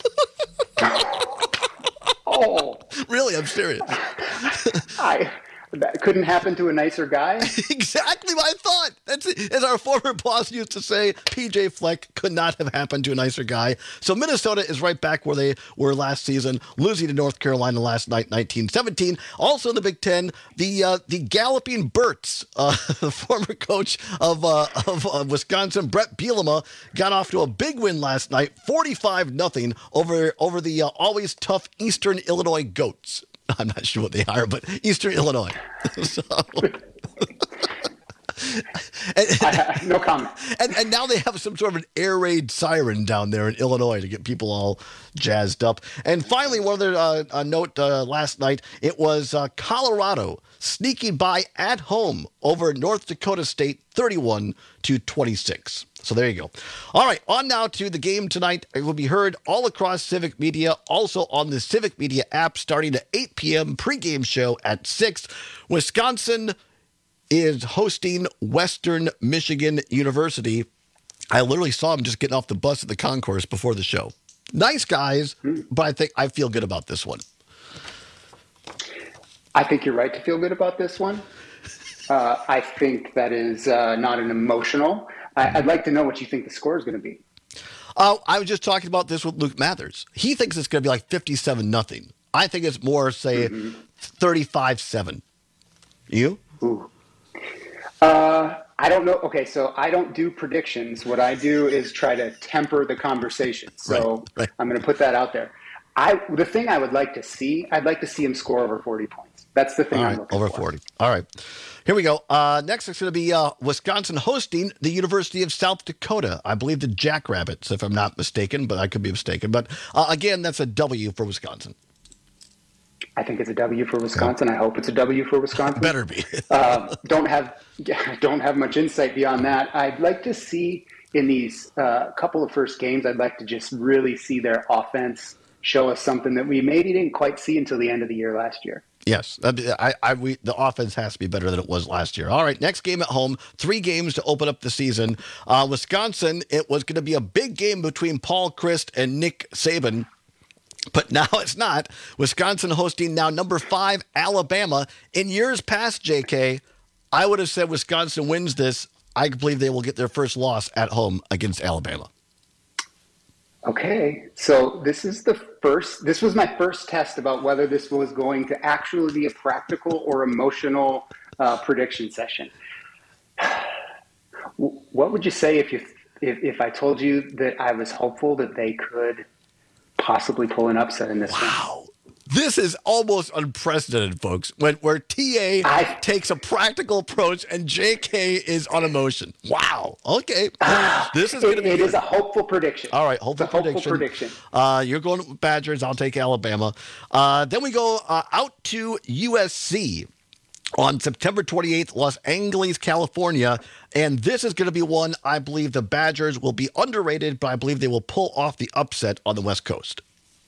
Oh, really? I'm serious. I That couldn't happen to a nicer guy. Exactly my thought. That's it. As our former boss used to say, P J Fleck could not have happened to a nicer guy. So Minnesota is right back where they were last season, losing to North Carolina last night, nineteen seventeen. Also in the Big Ten, the uh, the Galloping Birds, uh, the former coach of uh, of uh, Wisconsin, Brett Bielema, got off to a big win last night, forty-five nothing over over the uh, always tough Eastern Illinois Goats. I'm not sure what they are, but Eastern Illinois. so, and, I, no comment. And, and now they have some sort of an air raid siren down there in Illinois to get people all jazzed up. And finally, one other uh, a note uh, last night, it was uh, Colorado sneaking by at home over North Dakota State, thirty-one to twenty-six. So there you go. All right, on now to the game tonight. It will be heard all across Civic Media, also on the Civic Media app, starting at eight p.m. pregame show at six. Wisconsin is hosting Western Michigan University. I literally saw him just getting off the bus at the concourse before the show. Nice guys, but I think I feel good about this one. I think you're right to feel good about this one. Uh, I think that is uh, not an emotional. I, I'd like to know what you think the score is going to be. Uh, I was just talking about this with Luke Mathers. He thinks it's going to be like fifty-seven nothing. I think it's more, say, mm-hmm. thirty-five seven. You? Ooh. Uh, I don't know. Okay, so I don't do predictions. What I do is try to temper the conversation. So right, right. I'm going to put that out there. I the thing I would like to see, I'd like to see him score over forty points. That's the thing All I'm right, looking over for. forty. All right. Here we go. Uh, next, it's going to be uh, Wisconsin hosting the University of South Dakota. I believe the Jackrabbits, if I'm not mistaken, but I could be mistaken. But uh, again, that's a W for Wisconsin. I think it's a W for Wisconsin. I hope it's a W for Wisconsin. Better be. um, don't have don't have much insight beyond that. I'd like to see in these uh, couple of first games, I'd like to just really see their offense show us something that we maybe didn't quite see until the end of the year last year. Yes, I, I, we, the offense has to be better than it was last year. All right, next game at home, three games to open up the season. Uh, Wisconsin, it was going to be a big game between Paul Chryst and Nick Saban, but now it's not. Wisconsin hosting now number five, Alabama. In years past, J K, I would have said Wisconsin wins this. I believe they will get their first loss at home against Alabama. Okay, so this is the first, this was my first test about whether this was going to actually be a practical or emotional uh, prediction session. What would you say if you if, if I told you that I was hopeful that they could possibly pull an upset in this one? Wow. This is almost unprecedented, folks, when where T A I, takes a practical approach and J K is on emotion. Wow. Okay. Uh, this is going to be It good. is a hopeful prediction. All right, hopeful, hopeful prediction. prediction. Uh, you're going with Badgers. I'll take Alabama. Uh, then we go uh, out to U S C on September twenty-eighth, Los Angeles, California. And this is going to be one I believe the Badgers will be underrated, but I believe they will pull off the upset on the West Coast.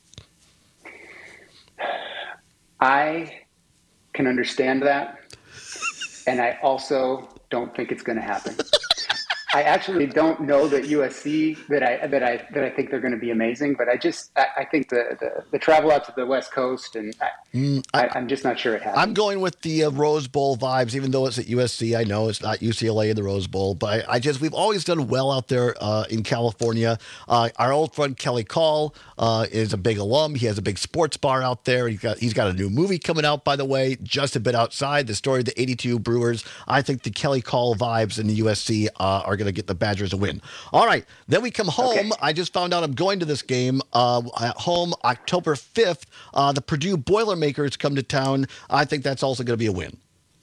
I can understand that, and I also don't think it's going to happen. I actually don't know that U S C that I that I that I think they're going to be amazing, but I just I, I think the, the the travel out to the West Coast and I, mm, I, I'm just not sure it happens. I'm going with the uh, Rose Bowl vibes, even though it's at U S C. I know it's not U C L A in the Rose Bowl, but I, I just we've always done well out there uh, in California. Uh, our old friend Kelly Call uh, is a big alum. He has a big sports bar out there. He's got he's got a new movie coming out, by the way, just a bit outside. The story of the eighty-two Brewers. I think the Kelly Call vibes in the U S C uh, are going to get the Badgers a win. All right, then we come home. Okay. I just found out I'm going to this game uh, at home October fifth. Uh, the Purdue Boilermakers come to town. I think that's also going to be a win.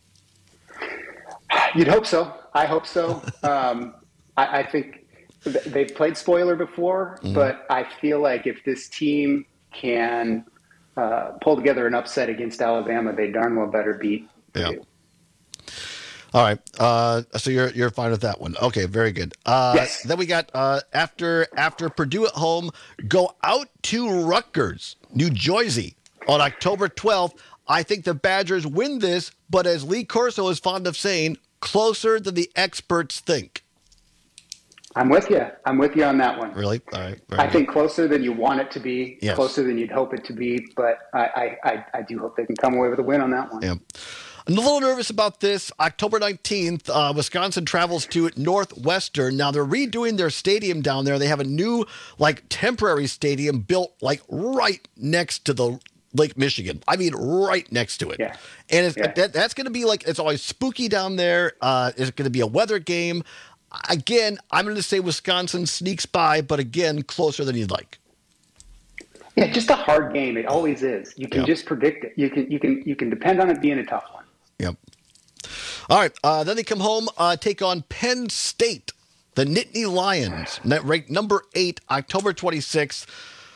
You'd hope so. I hope so. um, I, I think th- they've played spoiler before, mm-hmm. but I feel like if this team can uh, pull together an upset against Alabama, they darn well better beat Purdue. Yeah. All right, uh, so you're you're fine with that one. Okay, very good. Uh, yes. Then we got uh, after after Purdue at home, go out to Rutgers, New Jersey, on October twelfth. I think the Badgers win this, but as Lee Corso is fond of saying, closer than the experts think. I'm with you. I'm with you on that one. Really? All right. I good. think closer than you want it to be, yes. closer than you'd hope it to be, but I, I, I, I do hope they can come away with a win on that one. Yeah. I'm a little nervous about this. October nineteenth, uh, Wisconsin travels to Northwestern. Now, they're redoing their stadium down there. They have a new, like, temporary stadium built, like, right next to the Lake Michigan. I mean, right next to it. Yeah. And it's, Yeah. that, that's going to be, like, it's always spooky down there. Uh, it's going to be a weather game. Again, I'm going to say Wisconsin sneaks by, but again, closer than you'd like. Yeah, just a hard game. It always is. You can Yep. just predict it. You can you can you can depend on it being a tough one. Yep. All right. Uh, then they come home, uh, take on Penn State, the Nittany Lions, net ranked number eight, October twenty-sixth.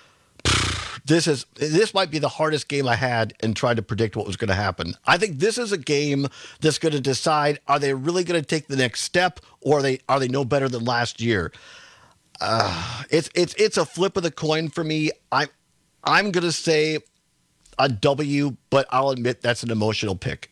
This is this might be the hardest game I had in trying to predict what was going to happen. I think this is a game that's going to decide: are they really going to take the next step, or are they are they no better than last year? Uh, it's it's it's a flip of the coin for me. I I'm going to say a W, but I'll admit that's an emotional pick.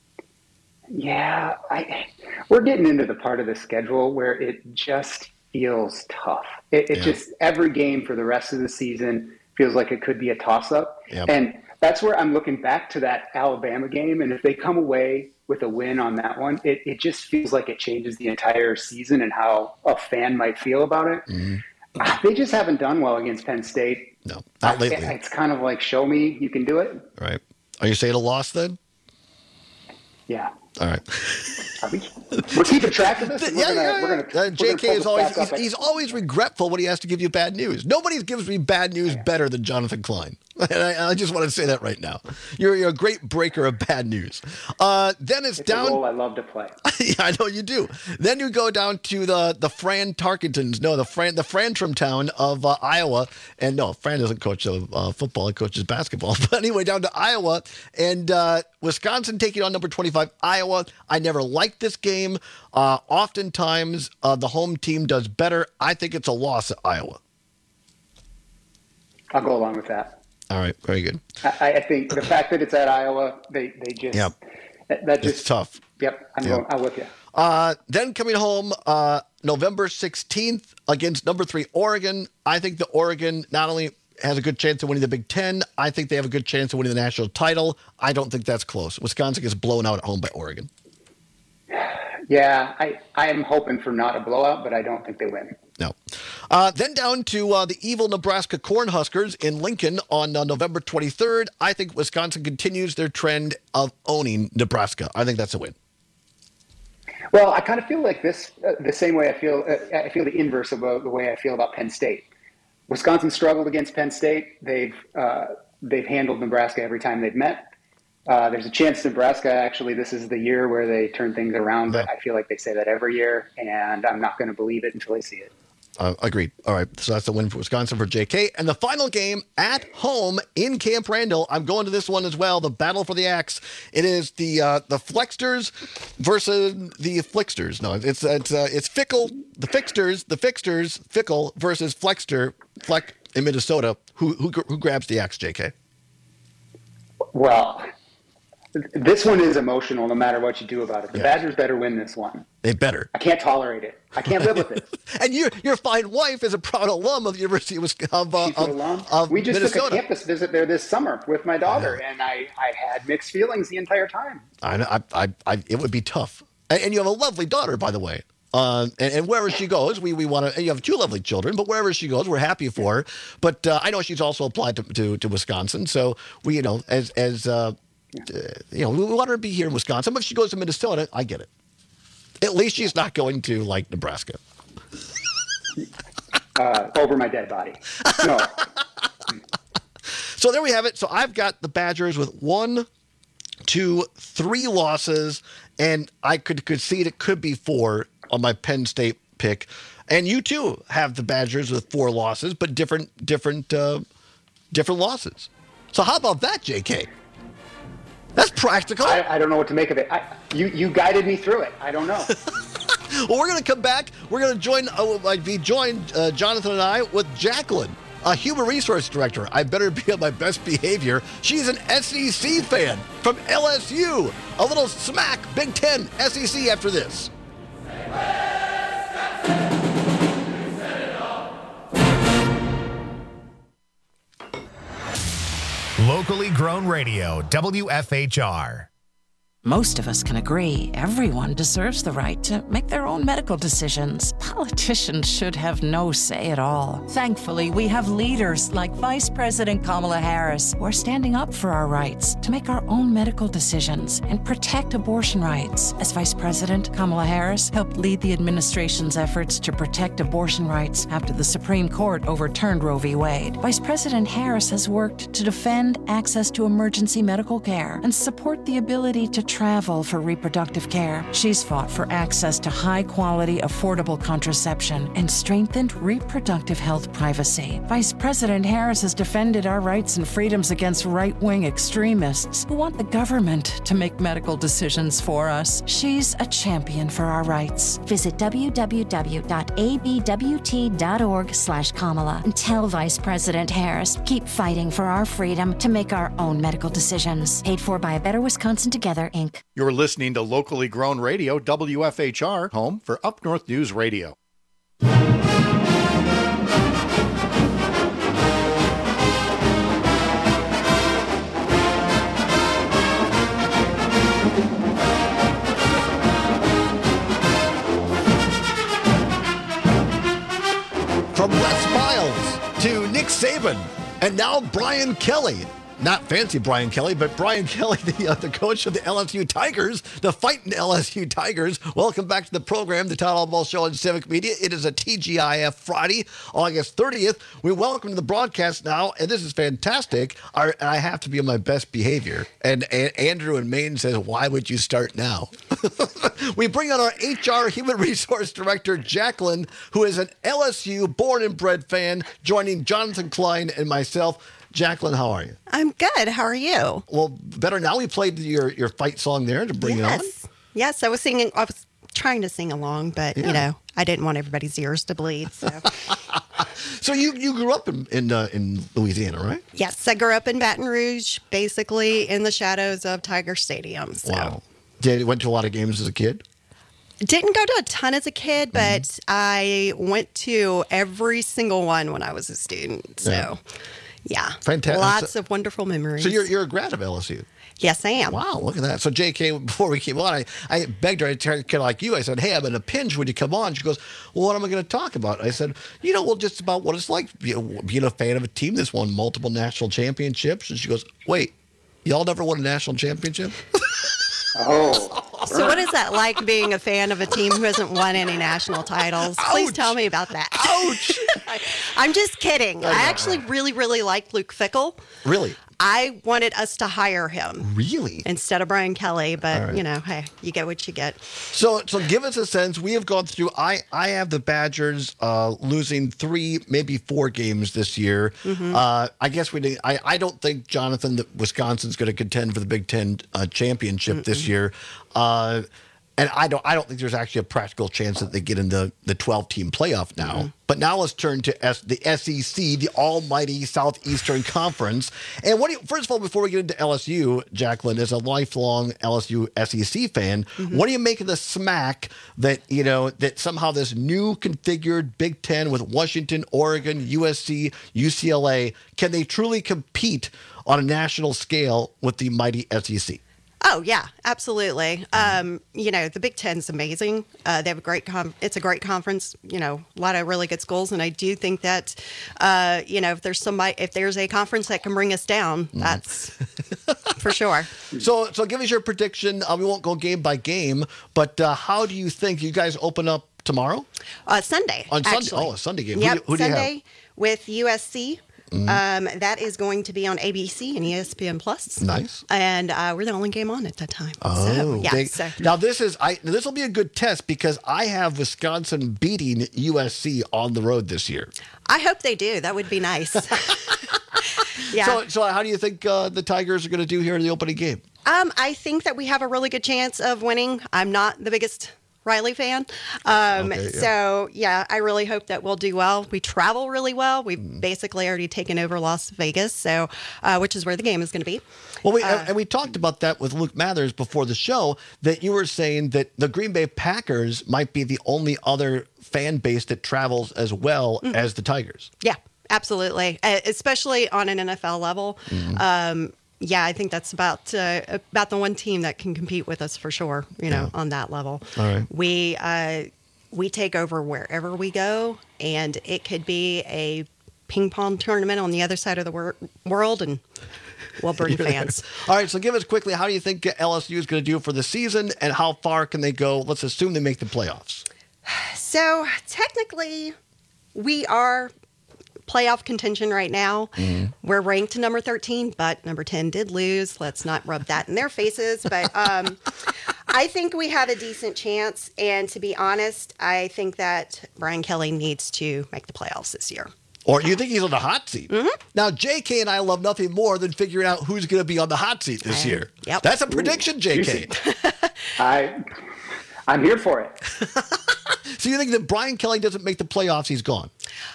Yeah, I, we're getting into the part of the schedule where it just feels tough. It, it Yeah. just every game for the rest of the season feels like it could be a toss-up. Yep. And that's where I'm looking back to that Alabama game. And if they come away with a win on that one, it, it just feels like it changes the entire season and how a fan might feel about it. Mm-hmm. They just haven't done well against Penn State. No, not lately. It's kind of like, show me you can do it. Right. Are you saying a loss then? Yeah. All right. Are we, we're keeping track of this. and We're Yeah, gonna, yeah, we're yeah. gonna, Uh, J K we're is gonna pull always this back he's, up. he's always regretful when he has to give you bad news. Nobody gives me bad news better than Jonathan Klein. And I, I just want to say that right now. You're, you're a great breaker of bad news. Uh, then it's, It's a down. role I love to play. Yeah, I know you do. Then you go down to the the Fran Tarkingtons. No, the Fran the Frantrum town of uh, Iowa. And no, Fran doesn't coach uh, football; he coaches basketball. But anyway, down to Iowa and uh, Wisconsin taking on number twenty-five Iowa. I never liked this game. Uh, oftentimes, uh, the home team does better. I think it's a loss at Iowa. I'll go along with that. All right, very good. I, I think the fact that it's at Iowa, they they just Yep. that, that just It's tough. Yep, I'm Yep. going. I'm with you. Uh, then coming home, uh, November sixteenth against number three Oregon. I think the Oregon not only has a good chance of winning the Big Ten, I think they have a good chance of winning the national title. I don't think that's close. Wisconsin gets blown out at home by Oregon. Yeah, I I am hoping for not a blowout, but I don't think they win. No. Uh, then down to uh, the evil Nebraska Cornhuskers in Lincoln on uh, November twenty-third. I think Wisconsin continues their trend of owning Nebraska. I think that's a win. Well, I kind of feel like this uh, the same way I feel. Uh, I feel the inverse of uh, the way I feel about Penn State. Wisconsin struggled against Penn State. They've uh, they've handled Nebraska every time they've met. Uh, there's a chance Nebraska actually this is the year where they turn things around, but I feel like they say that every year, and I'm not going to believe it until I see it. Uh, agreed. All right. So that's the win for Wisconsin for J K. And the final game at home in Camp Randall. I'm going to this one as well. The battle for the axe. It is the uh, the Flexters versus the Flicksters. No, it's it's uh, it's Fickle. The Fixters. The Fixters. Fickle versus Flexter. Fleck in Minnesota. Who who who grabs the axe? J K. Well, this one is emotional no matter what you do about it. The Yeah. Badgers better win this one. They better. I can't tolerate it. I can't live with it. And your your fine wife is a proud alum of the University of Wisconsin. Of, She's an of, alum. of we just Minnesota. took a campus visit there this summer with my daughter, and I, I had mixed feelings the entire time. I, I, I, I, it would be tough. And, and you have a lovely daughter, by the way. Uh, and, and wherever she goes, we, we want to. You have two lovely children, but wherever she goes, we're happy for her. But uh, I know she's also applied to, to, to Wisconsin, so we, you know, as as uh, uh, you know, we want her to be here in Wisconsin. But if she goes to Minnesota, I get it. At least she's not going to like Nebraska. Uh, over my dead body. No. So there we have it. So I've got the Badgers with one, two, three losses, and I could concede it could be four on my Penn State pick. And you too have the Badgers with four losses, but different, different, uh, different losses. So how about that, J K? That's practical. I, I don't know what to make of it. I, you you guided me through it. I don't know. Well, we're going to come back. We're going to join, uh, be joined, uh, Jonathan and I, with Jacqueline, a human resource director. I better be on my best behavior. She's an S E C fan from L S U. A little smack, Big Ten, S E C after this. Locally grown radio, W F H R. Most of us can agree everyone deserves the right to make their own medical decisions. Politicians should have no say at all. Thankfully, we have leaders like Vice President Kamala Harris who are standing up for our rights to make our own medical decisions and protect abortion rights. As Vice President, Kamala Harris helped lead the administration's efforts to protect abortion rights after the Supreme Court overturned Roe v. Wade. Vice President Harris has worked to defend access to emergency medical care and support the ability to travel for reproductive care. She's fought for access to high-quality, affordable contraception and strengthened reproductive health privacy. Vice President Harris has defended our rights and freedoms against right-wing extremists who want the government to make medical decisions for us. She's a champion for our rights. Visit w w w dot a b w t dot org slash Kamala and tell Vice President Harris, keep fighting for our freedom to make our own medical decisions. Paid for by A Better Wisconsin Together, Incorporated. You're listening to locally grown radio, W F H R, home for Up North News Radio. From Les Miles to Nick Saban, and now Brian Kelly. Not fancy Brian Kelly, but Brian Kelly, the, uh, the coach of the L S U Tigers, the fighting L S U Tigers. Welcome back to the program, the Todd Allball Show on Civic Media. It is a T G I F Friday, August thirtieth. We welcome to the broadcast now, and this is fantastic. Our, and I have to be on my best behavior. And, and Andrew in Maine says, why would you start now? We bring on our H R Human Resource Director, Jacqueline, who is an L S U born and bred fan, joining Jonathan Klein and myself. Jacqueline, how are you? I'm good. How are you? Well, better now. We played your, your fight song there to bring yes. it on. Yes, I was singing. I was trying to sing along, but, yeah. you know, I didn't want everybody's ears to bleed. So, so you, you grew up in in, uh, in Louisiana, right? Yes, I grew up in Baton Rouge, basically in the shadows of Tiger Stadium. So. Wow. Did went to a lot of games as a kid? Didn't go to a ton as a kid, but mm-hmm. I went to every single one when I was a student. So. Yeah. Yeah. Fantastic. Lots so, of wonderful memories. So you're you're a grad of L S U? Yes, I am. Wow, look at that. So J K, before we came on, I, I begged her, I kind of like you, I said, hey, I'm in a pinch. Would you come on? She goes, well, what am I going to talk about? I said, you know, well, just about what it's like you know, being a fan of a team that's won multiple national championships. And she goes, wait, y'all never won a national championship? Oh. So what is that like being a fan of a team who hasn't won any national titles? Ouch. Please tell me about that. Ouch. I'm just kidding. I, I actually really, really liked Luke Fickell. Really? I wanted us to hire him. Really? Instead of Brian Kelly, but, right. you know, hey, you get what you get. So so give us a sense. We have gone through, I, I have the Badgers uh, losing three, maybe four games this year. Mm-hmm. Uh, I guess we did, I, I don't think, Jonathan, that Wisconsin's going to contend for the Big Ten uh, championship Mm-mm. this year. Uh, and I don't I don't think there's actually a practical chance that they get in the, the twelve-team playoff now. Mm-hmm. But now let's turn to S, the S E C, the almighty Southeastern Conference. And what do you, first of all, before we get into L S U, Jacqueline, as a lifelong L S U S E C fan, mm-hmm. what do you make of the smack that, you know, that somehow this new configured Big Ten with Washington, Oregon, U S C, U C L A, can they truly compete on a national scale with the mighty S E C? Oh, yeah, absolutely. Um, you know, the Big Ten's amazing. Uh, they have a great, com- it's a great conference, you know, a lot of really good schools. And I do think that, uh, you know, if there's somebody, if there's a conference that can bring us down, mm. that's for sure. So, so give us your prediction. Uh, we won't go game by game, but uh, how do you think you guys open up tomorrow? Uh, Sunday. On Sunday. Actually. Oh, a Sunday game. Yep, who do, who Sunday do you have? with U S C. Mm-hmm. Um, that is going to be on A B C and E S P N Plus. Nice. And uh, we're the only game on at that time. Oh, so, yeah. they, so. Now this is I. This will be a good test because I have Wisconsin beating U S C on the road this year. I hope they do. That would be nice. Yeah. So, so how do you think uh, the Tigers are going to do here in the opening game? Um, I think that we have a really good chance of winning. I'm not the biggest Riley fan. Um, okay, yeah. So, yeah, I really hope that we'll do well. We travel really well. We've mm. basically already taken over Las Vegas, so uh, which is where the game is going to be. Well, we, uh, and we talked about that with Luke Mathers before the show, that you were saying that the Green Bay Packers might be the only other fan base that travels as well mm. as the Tigers. Yeah, absolutely, uh, especially on an N F L level. Mm. Um yeah, I think that's about uh, about the one team that can compete with us for sure. You know, yeah. on that level. All right. We uh, we take over wherever we go, and it could be a ping pong tournament on the other side of the wor- world, and we'll bring fans. All right, so give us quickly, how do you think L S U is going to do for the season, and how far can they go? Let's assume they make the playoffs. So technically, we are playoff contention right now. Mm-hmm. We're ranked number thirteen, but number ten did lose. Let's not rub that in their faces. But um, I think we have a decent chance. And to be honest, I think that Brian Kelly needs to make the playoffs this year. Or you think he's on the hot seat? Mm-hmm. Now, J K and I love nothing more than figuring out who's going to be on the hot seat this um, year. Yep. That's a prediction, Ooh, J K. I, I'm here for it. So you think that Brian Kelly doesn't make the playoffs, he's gone?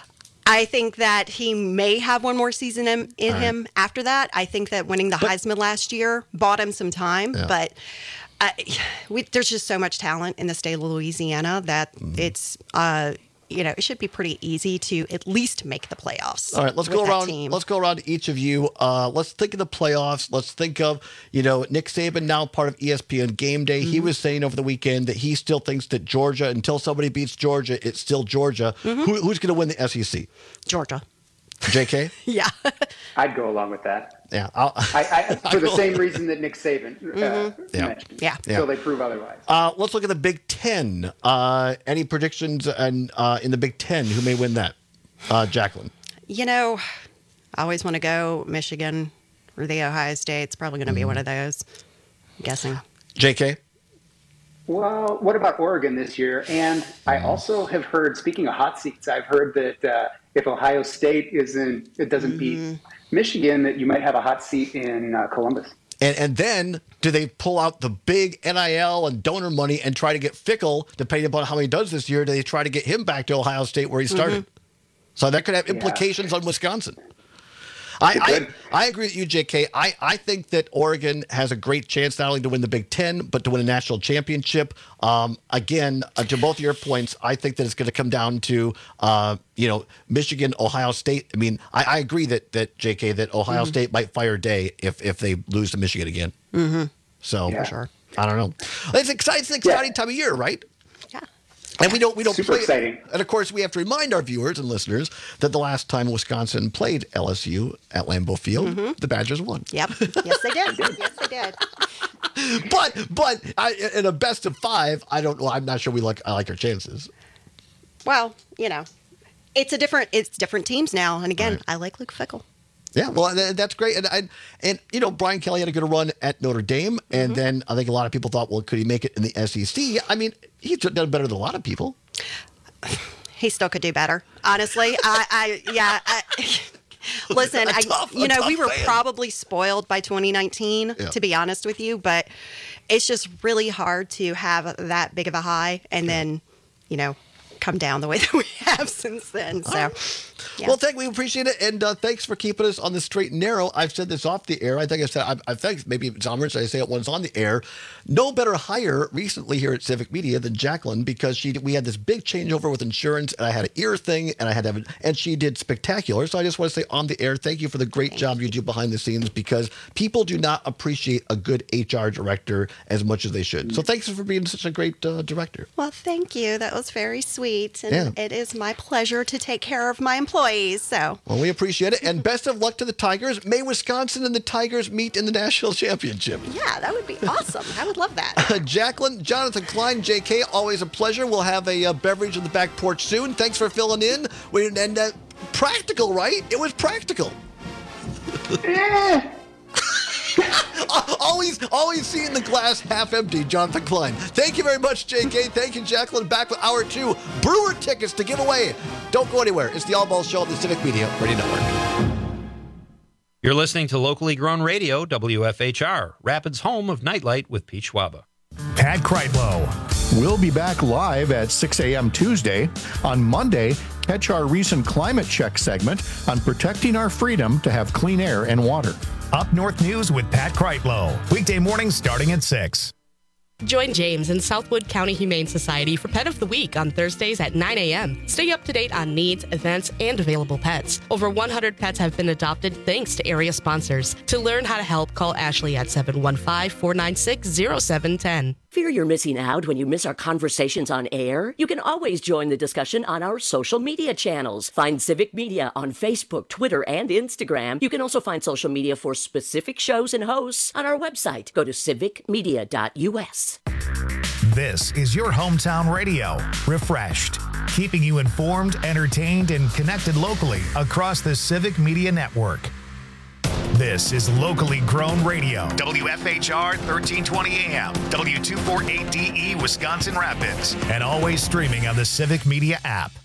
I think that he may have one more season in, in right. him after that. I think that winning the but, Heisman last year bought him some time, yeah. but uh, we, there's just so much talent in the state of Louisiana that mm-hmm. it's, uh, you know, it should be pretty easy to at least make the playoffs. All right, let's go around. Team. Let's go around to each of you. Uh, let's think of the playoffs. Let's think of, you know, Nick Saban, now part of E S P N Game Day. Mm-hmm. He was saying over the weekend that he still thinks that Georgia, until somebody beats Georgia, it's still Georgia. Mm-hmm. Who, who's going to win the S E C? Georgia. J K? Yeah. I'd go along with that. Yeah. I'll, I, I, for the same reason that Nick Saban uh, mm-hmm. yeah. mentioned. Yeah. Until they prove otherwise. Uh, let's look at the Big Ten. Uh, any predictions and uh, in the Big Ten? Who may win that? Uh, Jacqueline. You know, I always want to go Michigan or the Ohio State. It's probably going to mm-hmm. be one of those. I'm guessing. J K? Well, what about Oregon this year? And I also have heard, speaking of hot seats, I've heard that uh, if Ohio State isn't, it doesn't mm-hmm. beat Michigan, that you might have a hot seat in uh, Columbus. And, and then do they pull out the big N I L and donor money and try to get Fickle, depending upon how he does this year, do they try to get him back to Ohio State where he started? Mm-hmm. So that could have implications yeah. on Wisconsin. I, I I agree with you, J K. I, I think that Oregon has a great chance not only to win the Big Ten, but to win a national championship. Um, again, uh, to both of your points, I think that it's going to come down to, uh, you know, Michigan, Ohio State. I mean, I, I agree that, that, J K, that Ohio mm-hmm. State might fire Day if, if they lose to Michigan again. Mm-hmm. So, yeah. For sure. I don't know. It's exciting, it's an exciting yeah. time of year, right? And we don't we don't Super play exciting. And of course, we have to remind our viewers and listeners that the last time Wisconsin played L S U at Lambeau Field, mm-hmm. the Badgers won. Yep. Yes, they did. Yes, they did. But but I, in a best of five, I don't know. I'm not sure we like I like our chances. Well, you know, it's a different it's different teams now, and again, right. I like Luke Fickell. Yeah, well, that's great. And, and, and, you know, Brian Kelly had a good run at Notre Dame. And mm-hmm. then I think a lot of people thought, well, could he make it in the S E C? I mean, he's done better than a lot of people. He still could do better. Honestly, I, I yeah. I, listen, I, tough, you know, we were fan. probably spoiled by twenty nineteen, yeah. to be honest with you. But it's just really hard to have that big of a high and yeah. then, you know, come down the way that we have since then. So, right. yeah. Well, thank we appreciate it, and uh, thanks for keeping us on the straight and narrow. I've said this off the air. I think I said I, I think maybe it's Zommers. I say it once on the air. No better hire recently here at Civic Media than Jacqueline, because she we had this big changeover with insurance, and I had an ear thing, and I had to have it, and she did spectacular. So I just want to say on the air, thank you for the great thank job you. you do behind the scenes, because people do not appreciate a good H R director as much as they should. So thanks for being such a great uh, director. Well, thank you. That was very sweet, and yeah. it is my pleasure to take care of my employees. So, well, we appreciate it, and best of luck to the Tigers. May Wisconsin and the Tigers meet in the national championship. Yeah, that would be awesome. I would love that. Uh, Jacqueline, Jonathan Klein, J K, always a pleasure. We'll have a uh, beverage on the back porch soon. Thanks for filling in. We and uh, practical, right? It was practical. always, always seeing the glass half empty, Jonathan Klein. Thank you very much, J K. Thank you, Jacqueline. Back with hour two. Brewer tickets to give away. Don't go anywhere. It's the All Ball Show on the Civic Media Radio Network. You're listening to locally grown radio, W F H R, Rapids' home of Nightlight with Pete Schwaba. Pat Kreitlow. We'll be back live at six a.m. Tuesday. On Monday, catch our recent climate check segment on protecting our freedom to have clean air and water. Up North News with Pat Kreitlow. Weekday mornings starting at six. Join James and Southwood County Humane Society for Pet of the Week on Thursdays at nine a.m. Stay up to date on needs, events, and available pets. Over one hundred pets have been adopted thanks to area sponsors. To learn how to help, call Ashley at seven one five, four nine six, zero seven one zero. Fear you're missing out when you miss our conversations on air? You can always join the discussion on our social media channels. Find Civic Media on Facebook, Twitter, and Instagram. You can also find social media for specific shows and hosts on our website. Go to civic media dot u s. This is your hometown radio, refreshed, keeping you informed, entertained, and connected locally across the Civic Media Network. This is locally grown radio. W F H R thirteen twenty A M, W two forty-eight D E Wisconsin Rapids, and always streaming on the Civic Media app.